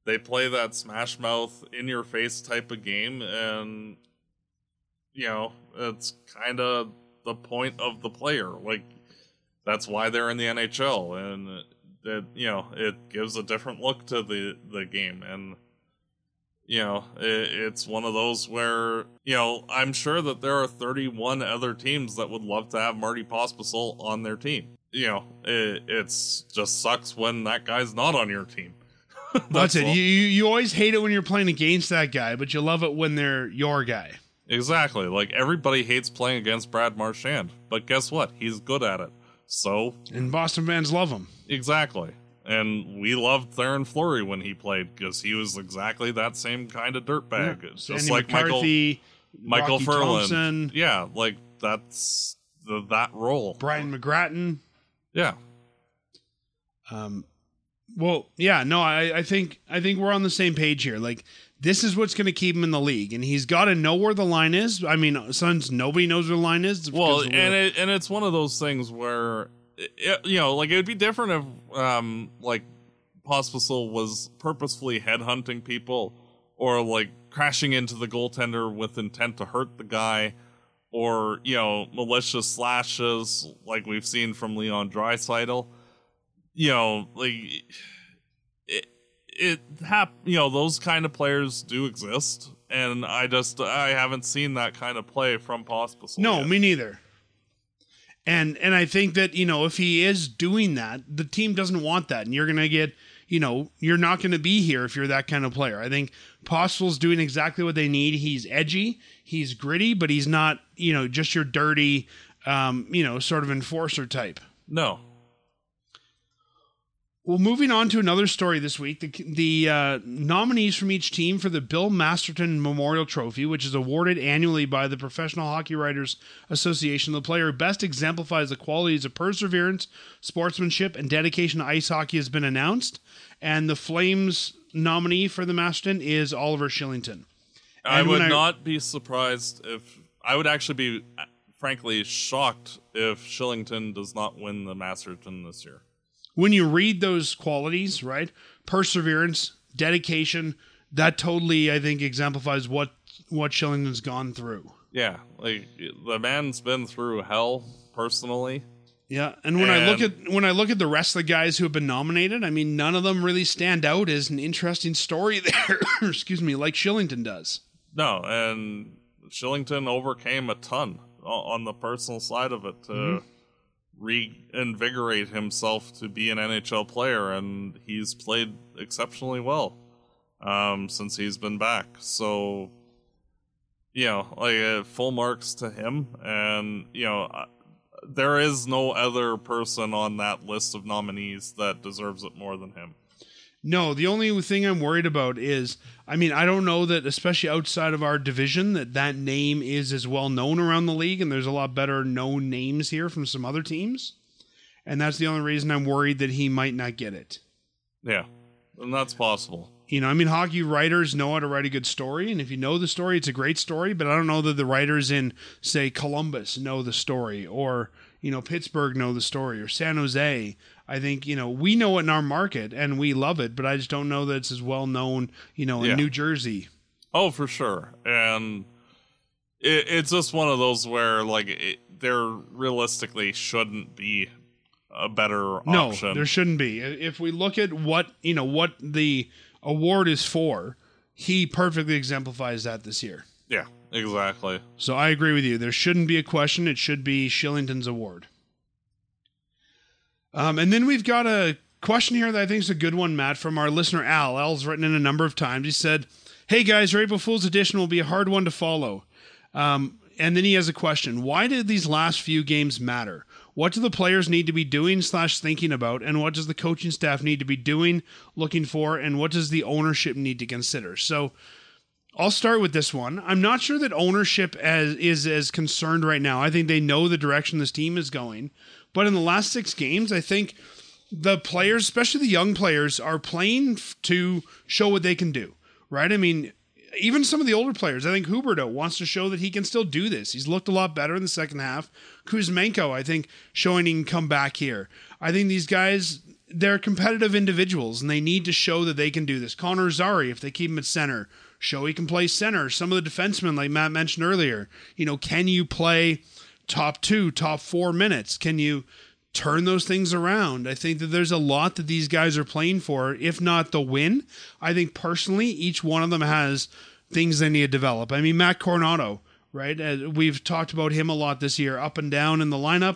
they play that smash mouth in your face type of game, and you know, it's kind of the point of the player. Like, that's why they're in the N H L, and it, you know, it gives a different look to the the game. And you know, it, it's one of those where, you know, I'm sure that there are thirty-one other teams that would love to have Marty Pospisil on their team. You know, it it's just sucks when that guy's not on your team. That's, That's it. You you always hate it when you're playing against that guy, but you love it when they're your guy. Exactly. Like, everybody hates playing against Brad Marchand, but guess what? He's good at it. So, and Boston fans love him. Exactly. And we loved Theoren Fleury when he played, because he was exactly that same kind of dirtbag. Yeah. Just Sandy like McCarthy, Michael Michael Rocky Ferland. Thompson. Yeah, like that's the that role. Brian McGrattan. Yeah. Um. Well, yeah. No, I, I think I think we're on the same page here. Like, this is what's going to keep him in the league, and he's got to know where the line is. I mean, since nobody knows where the line is. Well, and it, and it's one of those things where, it, you know, like, it would be different if, um, like, Pospisil was purposefully headhunting people, or like crashing into the goaltender with intent to hurt the guy, or, you know, malicious slashes like we've seen from Leon Draisaitl. You know, like, it, it hap- you know, those kind of players do exist, and I just, I haven't seen that kind of play from Pospisil No, yet. me neither. And and I think that, you know, if he is doing that, the team doesn't want that, and you're going to get, you know, you're not going to be here if you're that kind of player. I think Pospisil's doing exactly what they need. He's edgy, he's gritty, but he's not, you know, just your dirty, um, you know, sort of enforcer type. No. Well, moving on to another story this week, the, the uh, nominees from each team for the Bill Masterton Memorial Trophy, which is awarded annually by the Professional Hockey Writers Association. The player who best exemplifies the qualities of perseverance, sportsmanship, and dedication to ice hockey has been announced, and the Flames nominee for the Masterton is Oliver Shillington. I And would when I- not be surprised if, I would actually be, frankly, shocked if Shillington does not win the Masterton this year. When you read those qualities, right? Perseverance, dedication, that totally, I think, exemplifies what, what Shillington's gone through. Yeah, like, the man's been through hell personally. Yeah, and when And- I look at when I look at the rest of the guys who have been nominated, I mean, none of them really stand out as an interesting story there. Excuse me, like Shillington does. No, and Shillington overcame a ton o- on the personal side of it to Mm-hmm. reinvigorate himself to be an N H L player, and he's played exceptionally well um, since he's been back. So, you know, like, uh, full marks to him, and, you know, uh, there is no other person on that list of nominees that deserves it more than him. No, the only thing I'm worried about is, I mean, I don't know that, especially outside of our division, that that name is as well known around the league, and there's a lot better known names here from some other teams. And that's the only reason I'm worried that he might not get it. Yeah, and that's possible. You know, I mean, hockey writers know how to write a good story, and if you know the story, it's a great story, but I don't know that the writers in, say, Columbus know the story, or, you know, Pittsburgh know the story, or San Jose. I think, you know, we know it in our market, and we love it, but I just don't know that it's as well known, you know, in Yeah. New Jersey. Oh, for sure. And it, it's just one of those where, like, it, there realistically shouldn't be a better No, option. there shouldn't be. If we look at what, you know, what the award is for, he perfectly exemplifies that this year. Yeah, exactly. So I agree with you. There shouldn't be a question. It should be Shillington's award. Um, and then we've got a question here that I think is a good one, Matt, from our listener Al. Al's written in a number of times. He said, "Hey guys, April Fool's edition will be a hard one to follow." Um, and then he has a question. Why did these last few games matter? What do the players need to be doing slash thinking about? And what does the coaching staff need to be doing, looking for? And what does the ownership need to consider? So I'll start with this one. I'm not sure that ownership as, is as concerned right now. I think they know the direction this team is going. But in the last six games, I think the players, especially the young players, are playing f- to show what they can do, right? I mean, even some of the older players, I think Huberdeau wants to show that he can still do this. He's looked a lot better in the second half. Kuzmenko, I think, showing he can come back here. I think these guys they're competitive individuals, and they need to show that they can do this. Connor Zary, if they keep him at center, show he can play center. Some of the defensemen, like Matt mentioned earlier, you know, can you play top two, top four minutes? Can you turn those things around? I think that there's a lot that these guys are playing for, if not the win. I think personally, each one of them has things they need to develop. I mean, Matt Coronado, right? Uh, we've talked about him a lot this year, up and down in the lineup.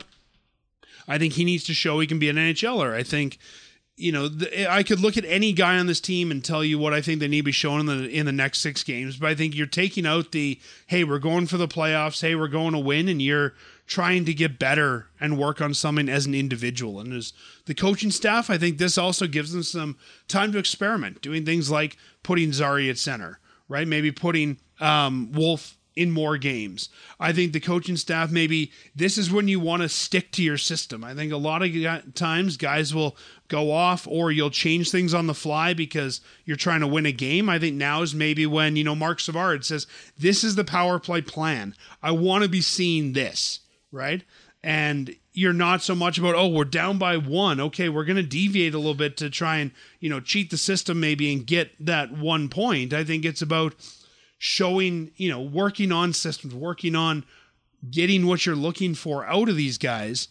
I think he needs to show he can be an N H L er. I think, you know, the, I could look at any guy on this team and tell you what I think they need to be shown in the in the next six games. But I think you're taking out the, hey, we're going for the playoffs, hey, we're going to win, and you're trying to get better and work on something as an individual. And as the coaching staff, I think this also gives them some time to experiment, doing things like putting Zary at center, right? Maybe putting um, Wolf in more games. I think the coaching staff, maybe this is when you want to stick to your system. I think a lot of times guys will go off, or you'll change things on the fly because you're trying to win a game. I think now is maybe when, you know, Mark Savard says, this is the power play plan. I want to be seeing this, right? And you're not so much about, oh, we're down by one. Okay, we're going to deviate a little bit to try and, you know, cheat the system maybe and get that one point. I think it's about showing, you know, working on systems, working on getting what you're looking for out of these guys.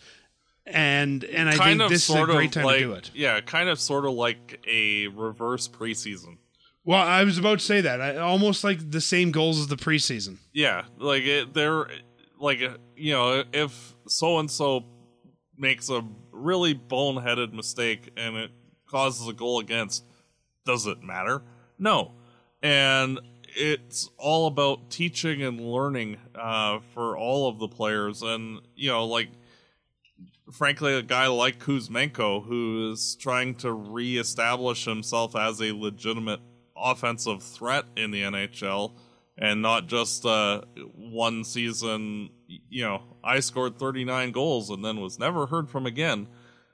And and I kind think this is a great time like, to do it. Yeah, kind of sort of like a reverse preseason. Well, I was about to say that. I, almost like the same goals as the preseason. Yeah, like it, they're like, you know, if so-and-so makes a really boneheaded mistake and it causes a goal against, does it matter? No. And it's all about teaching and learning uh, for all of the players. And, you know, like, frankly, a guy like Kuzmenko, who is trying to reestablish himself as a legitimate offensive threat in the N H L, and not just uh, one season, you know, I scored thirty-nine goals and then was never heard from again.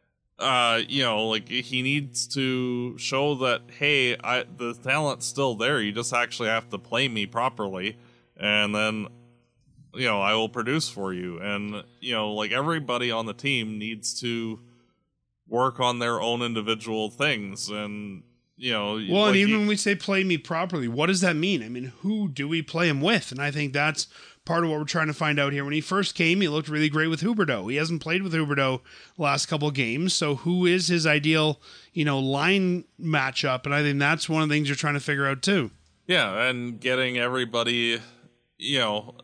Uh, you know, like, he needs to show that, hey, I, the talent's still there. You just actually have to play me properly, and then, you know, I will produce for you. And, you know, like, everybody on the team needs to work on their own individual things. And, you know, well, like, and even you, when we say play me properly, what does that mean? I mean, who do we play him with? And I think that's part of what we're trying to find out here. When he first came, he looked really great with Huberdeau. He hasn't played with Huberdeau the last couple of games. So who is his ideal, you know, line matchup? And I think that's one of the things you're trying to figure out too. Yeah, and getting everybody, you know,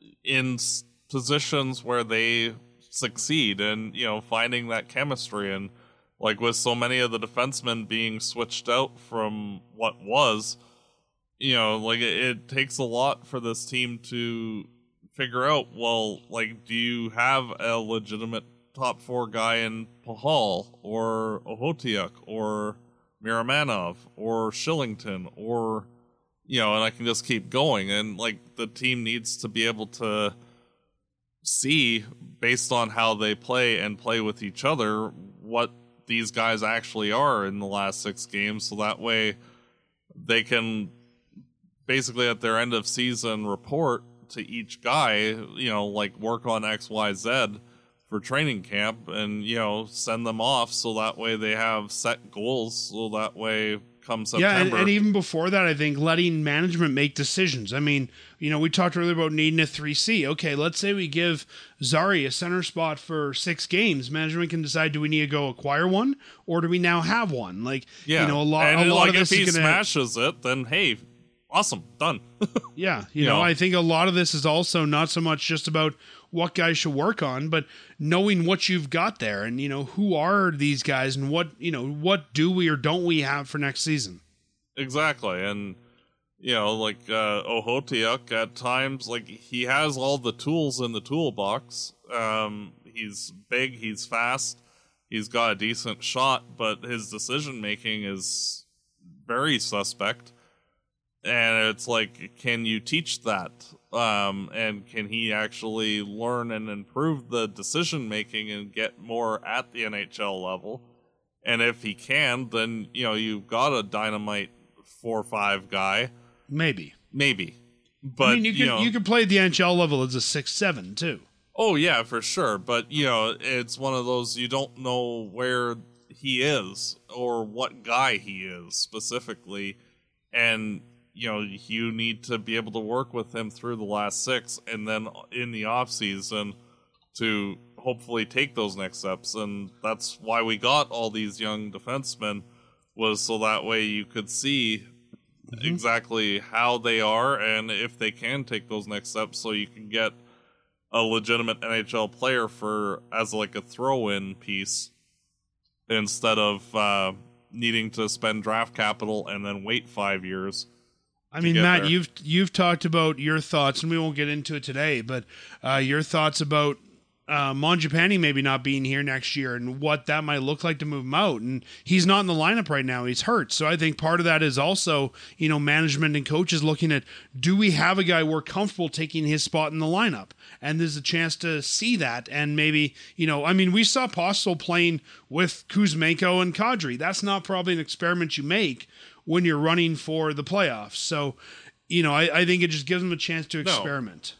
in positions where they succeed, and, you know, finding that chemistry. And like, with so many of the defensemen being switched out from what was, you know, like, it, it takes a lot for this team to figure out, well, like, do you have a legitimate top four guy in Pahal or Ohotiuk or Miramanov or Shillington, or, you know, and I can just keep going. And, like, the team needs to be able to see, based on how they play and play with each other, what these guys actually are in the last six games, so that way they can basically at their end of season report to each guy, you know, like, work on X, Y, Z for training camp, and, you know, send them off so that way they have set goals, so that way come September. Yeah, and, and even before that, I think letting management make decisions. I mean, you know, we talked earlier about needing a three C. Okay, let's say we give Zary a center spot for six games. Management can decide, do we need to go acquire one, or do we now have one? Like, yeah. you know, a lot, and a lot like, of this if he is gonna, smashes it, then hey, awesome, done. yeah, you, You know, know. I think a lot of this is also not so much just about what guys should work on, but knowing what you've got there, and, you know, who are these guys, and what, you know, what do we or don't we have for next season? Exactly. And, you know, like, uh, Ohotiuk, at times, like, he has all the tools in the toolbox. Um, he's big, he's fast, he's got a decent shot, but his decision making is very suspect. And it's like, can you teach that? Um, and can he actually learn and improve the decision making and get more at the N H L level? And if he can, then, you know, you've got a dynamite four or five guy. Maybe. Maybe. But, I mean, you could, you know, you could play at the N H L level as a six seven, too. oh, yeah, for sure. But, you know, it's one of those, you don't know where he is or what guy he is specifically. And, you know, you need to be able to work with him through the last six and then in the off season to hopefully take those next steps. And that's why we got all these young defensemen, was so that way you could see mm-hmm. exactly how they are and if they can take those next steps, so you can get a legitimate N H L player for as like a throw-in piece instead of uh, needing to spend draft capital and then wait five years. I mean, Matt, there. you've you've talked about your thoughts, and we won't get into it today, but uh, your thoughts about uh, Mangiapane maybe not being here next year and what that might look like to move him out. And he's not in the lineup right now. He's hurt. So I think part of that is also, you know, management and coaches looking at, do we have a guy we're comfortable taking his spot in the lineup? And there's a chance to see that. And maybe, you know, I mean, we saw Postel playing with Kuzmenko and Kadri. That's not probably an experiment you make when you're running for the playoffs. So, you know, I, I think it just gives them a chance to experiment. No.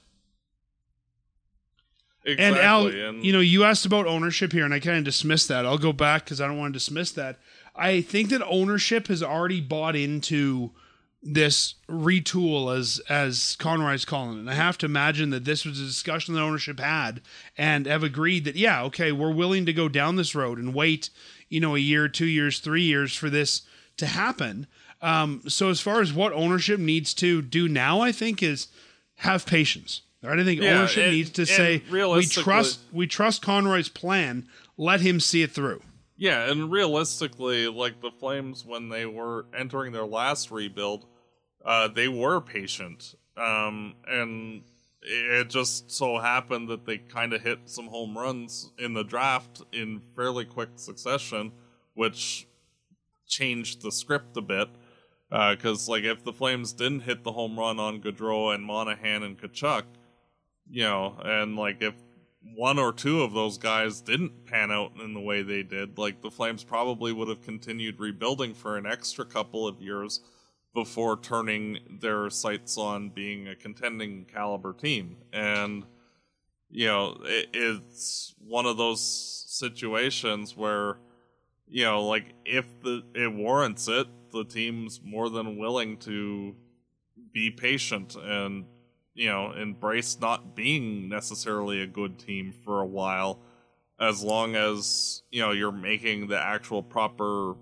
Exactly. And Al, and you know, you asked about ownership here, and I kind of dismissed that. I'll go back because I don't want to dismiss that. I think that ownership has already bought into this retool, as as Conroy's calling it. And I have to imagine that this was a discussion that ownership had and have agreed that, yeah, okay, we're willing to go down this road and wait, you know, a year, two years, three years for this to happen. Um, so as far as what ownership needs to do now, I think is have patience. Right? I think yeah, ownership and, needs to say we trust we trust Conroy's plan. Let him see it through. Yeah, and realistically, like the Flames, when they were entering their last rebuild, uh, they were patient, um, and it just so happened that they kind of hit some home runs in the draft in fairly quick succession, which changed the script a bit. Because, uh, like, if the Flames didn't hit the home run on Gaudreau and Monahan and Tkachuk, you know, and like if one or two of those guys didn't pan out in the way they did, like the Flames probably would have continued rebuilding for an extra couple of years before turning their sights on being a contending caliber team. And, you know, it, it's one of those situations where, you know, like if the it warrants it, the team's more than willing to be patient and, you know, embrace not being necessarily a good team for a while, as long as, you know, you're making the actual proper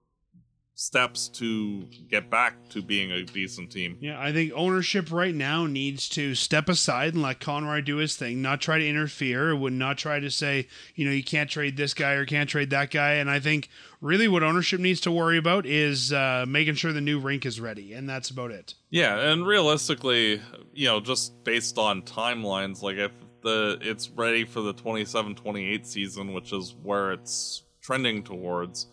steps to get back to being a decent team. Yeah, I think ownership right now needs to step aside and let Conroy do his thing, not try to interfere, would not try to say, you know, you can't trade this guy or can't trade that guy. And I think really what ownership needs to worry about is uh, making sure the new rink is ready, and that's about it. Yeah, and realistically, you know, just based on timelines, like if the it's ready for the twenty-seven twenty-eight season, which is where it's trending towards,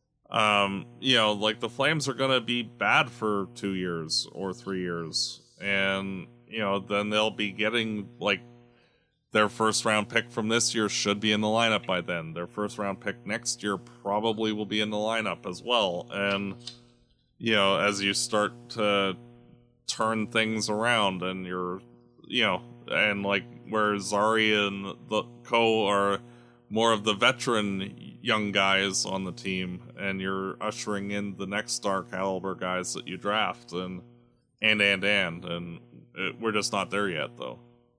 Um, you know, like the Flames are going to be bad for two years or three years. And, you know, then they'll be getting like their first round pick from this year should be in the lineup by then. Their first round pick next year probably will be in the lineup as well. And, you know, as you start to turn things around and you're, you know, and like where Zari and the Co are more of the veteran young guys on the team, and you're ushering in the next star caliber guys that you draft, and and and and and it, we're just not there yet, though.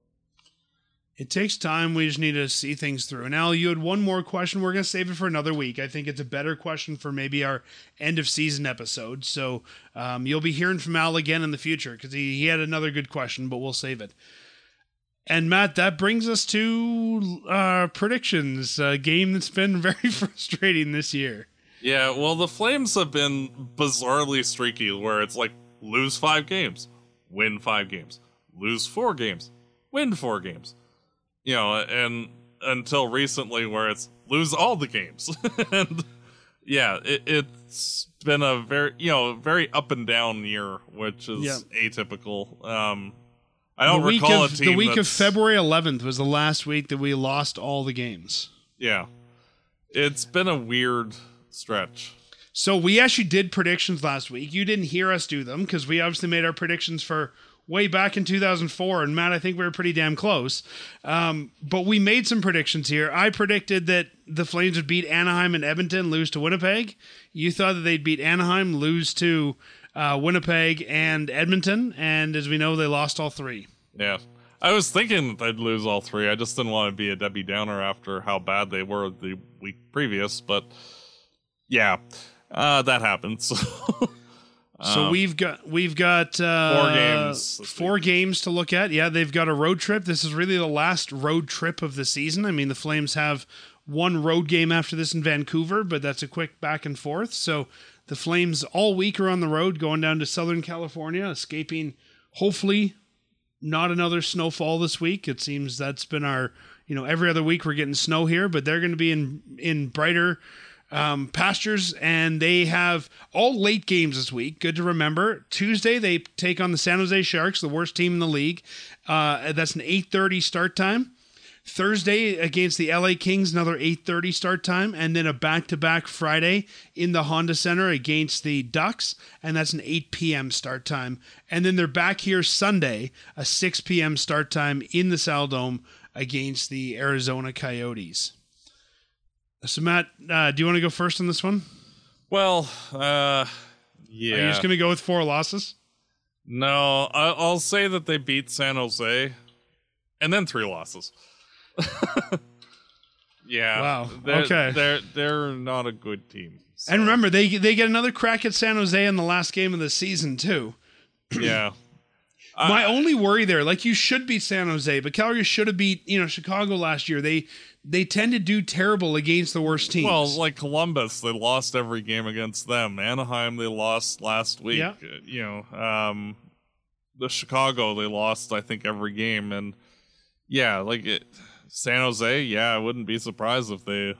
It takes time. We just need to see things through. And Al, you had one more question. We're going to save it for another week. I think it's a better question for maybe our end of season episode. So um, you'll be hearing from Al again in the future because he, he had another good question, but we'll save it. And Matt, that brings us to uh, predictions, a game that's been very frustrating this year. Yeah, well, the Flames have been bizarrely streaky, where it's like lose five games, win five games, lose four games, win four games. You know, and until recently, where it's lose all the games. And yeah, it, it's been a very, you know, very up and down year, which is yeah. atypical. Um, I don't the week recall of, a team The week that's, of February eleventh was the last week that we lost all the games. Yeah. It's been a weird stretch. So we actually did predictions last week. You didn't hear us do them because we obviously made our predictions for way back in two thousand four, and Matt, I think we were pretty damn close. Um, but we made some predictions here. I predicted that the Flames would beat Anaheim and Edmonton, lose to Winnipeg. You thought that they'd beat Anaheim, lose to uh, Winnipeg and Edmonton, and as we know, they lost all three. Yeah. I was thinking that they'd lose all three. I just didn't want to be a Debbie Downer after how bad they were the week previous, but yeah, uh, that happened. So, so um, we've got we've got uh, four games. Four games to look at. Yeah, they've got a road trip. This is really the last road trip of the season. I mean, the Flames have one road game after this in Vancouver, but that's a quick back and forth. So the Flames all week are on the road, going down to Southern California, escaping hopefully not another snowfall this week. It seems that's been our, you know, every other week we're getting snow here, but they're going to be in in brighter um, pastures, and they have all late games this week. Good to remember. Tuesday they take on the San Jose Sharks, the worst team in the league. Uh, that's an eight thirty start time. Thursday against the L A Kings, another eight thirty start time, and then a back-to-back Friday in the Honda Center against the Ducks, and that's an eight p.m. start time. And then they're back here Sunday, a six p.m. start time in the Saddledome against the Arizona Coyotes. So, Matt, uh, do you want to go first on this one? Well, uh, yeah. Are you just going to go with four losses? No, I- I'll say that they beat San Jose, and then three losses. Yeah. Wow. They're, Okay. They're they're not a good team. So. And remember, they they get another crack at San Jose in the last game of the season too. Yeah. My I, only worry there, like you should beat San Jose, but Calgary should have beat, you know, Chicago last year. They they tend to do terrible against the worst teams. Well, like Columbus, they lost every game against them. Anaheim, they lost last week. Yeah. You know, um, the Chicago, they lost I think every game, and yeah, like it. San Jose, yeah, I wouldn't be surprised if they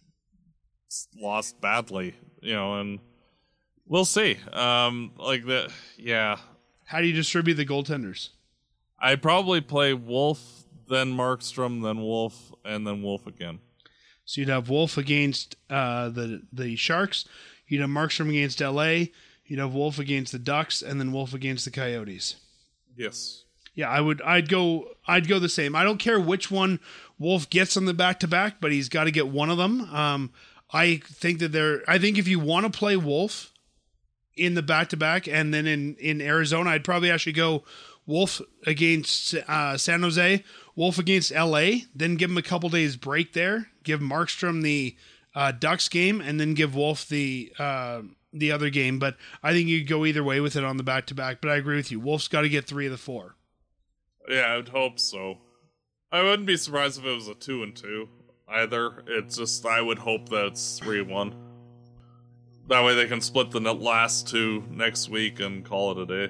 lost badly, you know, and we'll see. Um, like the, yeah. How do you distribute the goaltenders? I'd probably play Wolf, then Markstrom, then Wolf, and then Wolf again. So you'd have Wolf against uh, the the Sharks, you'd have Markstrom against L A, you'd have Wolf against the Ducks, and then Wolf against the Coyotes. Yes. Yeah, I would. I'd go. I'd go the same. I don't care which one Wolf gets on the back to back, but he's got to get one of them. Um, I think that they're. I think if you want to play Wolf in the back to back, and then in in Arizona, I'd probably actually go Wolf against uh, San Jose, Wolf against L A, then give him a couple days break there. Give Markstrom the uh, Ducks game, and then give Wolf the. Uh, the other game. But I think you could go either way with it on the back to back. But I agree with you. Wolf's got to get three of the four. Yeah, I would hope so. I wouldn't be surprised if it was a two and two either. It's just I would hope that it's three and one. That way they can split the last two next week and call it a day.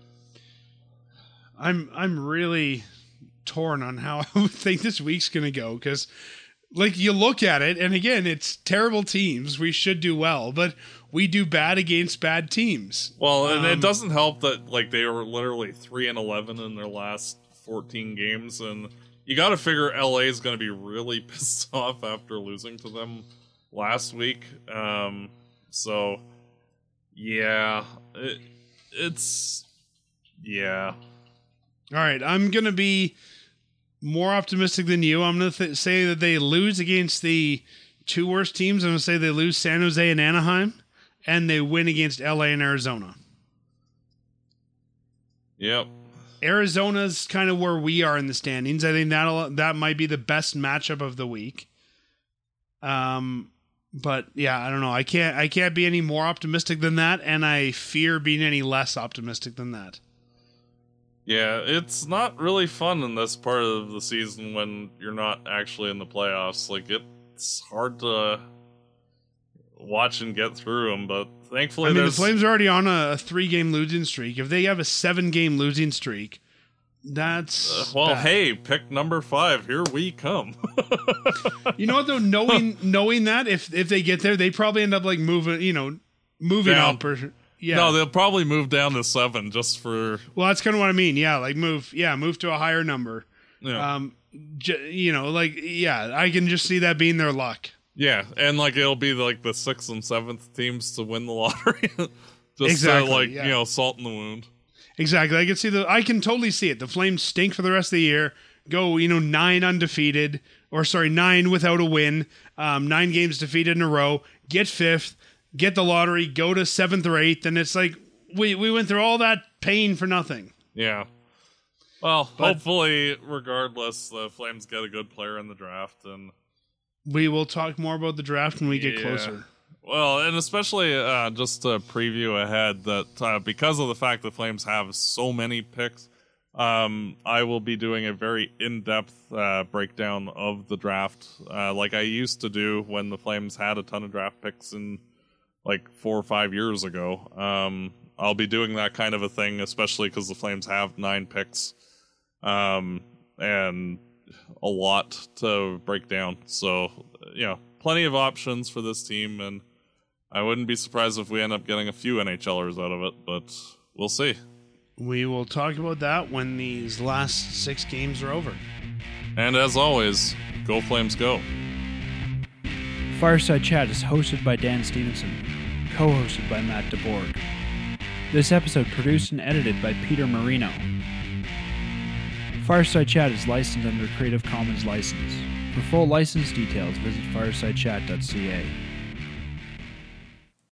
I'm I'm really torn on how I think this week's gonna go, because like you look at it, and again, it's terrible teams. We should do well, but we do bad against bad teams. Well, and Um, it doesn't help that like they were literally three and eleven in their last fourteen games, and you got to figure L A is going to be really pissed off after losing to them last week. Um, so yeah, it, it's yeah. All right, I'm gonna be more optimistic than you. I'm gonna th- say that they lose against the two worst teams. I'm gonna say they lose San Jose and Anaheim, and they win against L A and Arizona. Yep. Arizona's kind of where we are in the standings. I think that that might be the best matchup of the week. Um, but yeah, I don't know. I can't I can't be any more optimistic than that, and I fear being any less optimistic than that. Yeah, it's not really fun in this part of the season when you're not actually in the playoffs. Like, it's hard to watch and get through them, but thankfully I mean, the there's... Flames are already on a, a three-game losing streak. If they have a seven-game losing streak, that's Uh, well, bad. hey, pick number five. Here we come. You know what, though? Knowing knowing that, if if they get there, they probably end up, like, moving, you know, moving Down. up. Or, yeah. No, they'll probably move down to seven just for... Well, that's kind of what I mean. Yeah, like move. Yeah, move to a higher number. Yeah. Um, j- you know, like yeah, I can just see that being their luck. Yeah, and like it'll be like the sixth and seventh teams to win the lottery. Just Exactly, so, like, yeah. you know, salt in the wound. Exactly. I can see the. I can totally see it. The Flames stink for the rest of the year. Go, you know, nine undefeated, or sorry, nine without a win. Um, nine games defeated in a row. Get fifth. Get the lottery. Go to seventh or eighth, and it's like we we went through all that pain for nothing. Yeah. Well, But- hopefully, regardless, the Flames get a good player in the draft, and We will talk more about the draft when we get Yeah. closer. well, and especially uh, just to preview ahead that uh, because of the fact the Flames have so many picks, um, I will be doing a very in-depth uh, breakdown of the draft, uh, like I used to do when the Flames had a ton of draft picks in like four or five years ago. Um, I'll be doing that kind of a thing, especially because the Flames have nine picks. Um, and a lot to break down. So, you know, plenty of options for this team, and I wouldn't be surprised if we end up getting a few NHLers out of it, but we'll see. We will talk about that when these last six games are over. And as always, go Flames go. Fireside Chat is hosted by Dan Stevenson, co-hosted by Matt DeBorg. This episode produced and edited by Peter Marino. Fireside Chat is licensed under Creative Commons license. For full license details, visit fireside chat dot c a.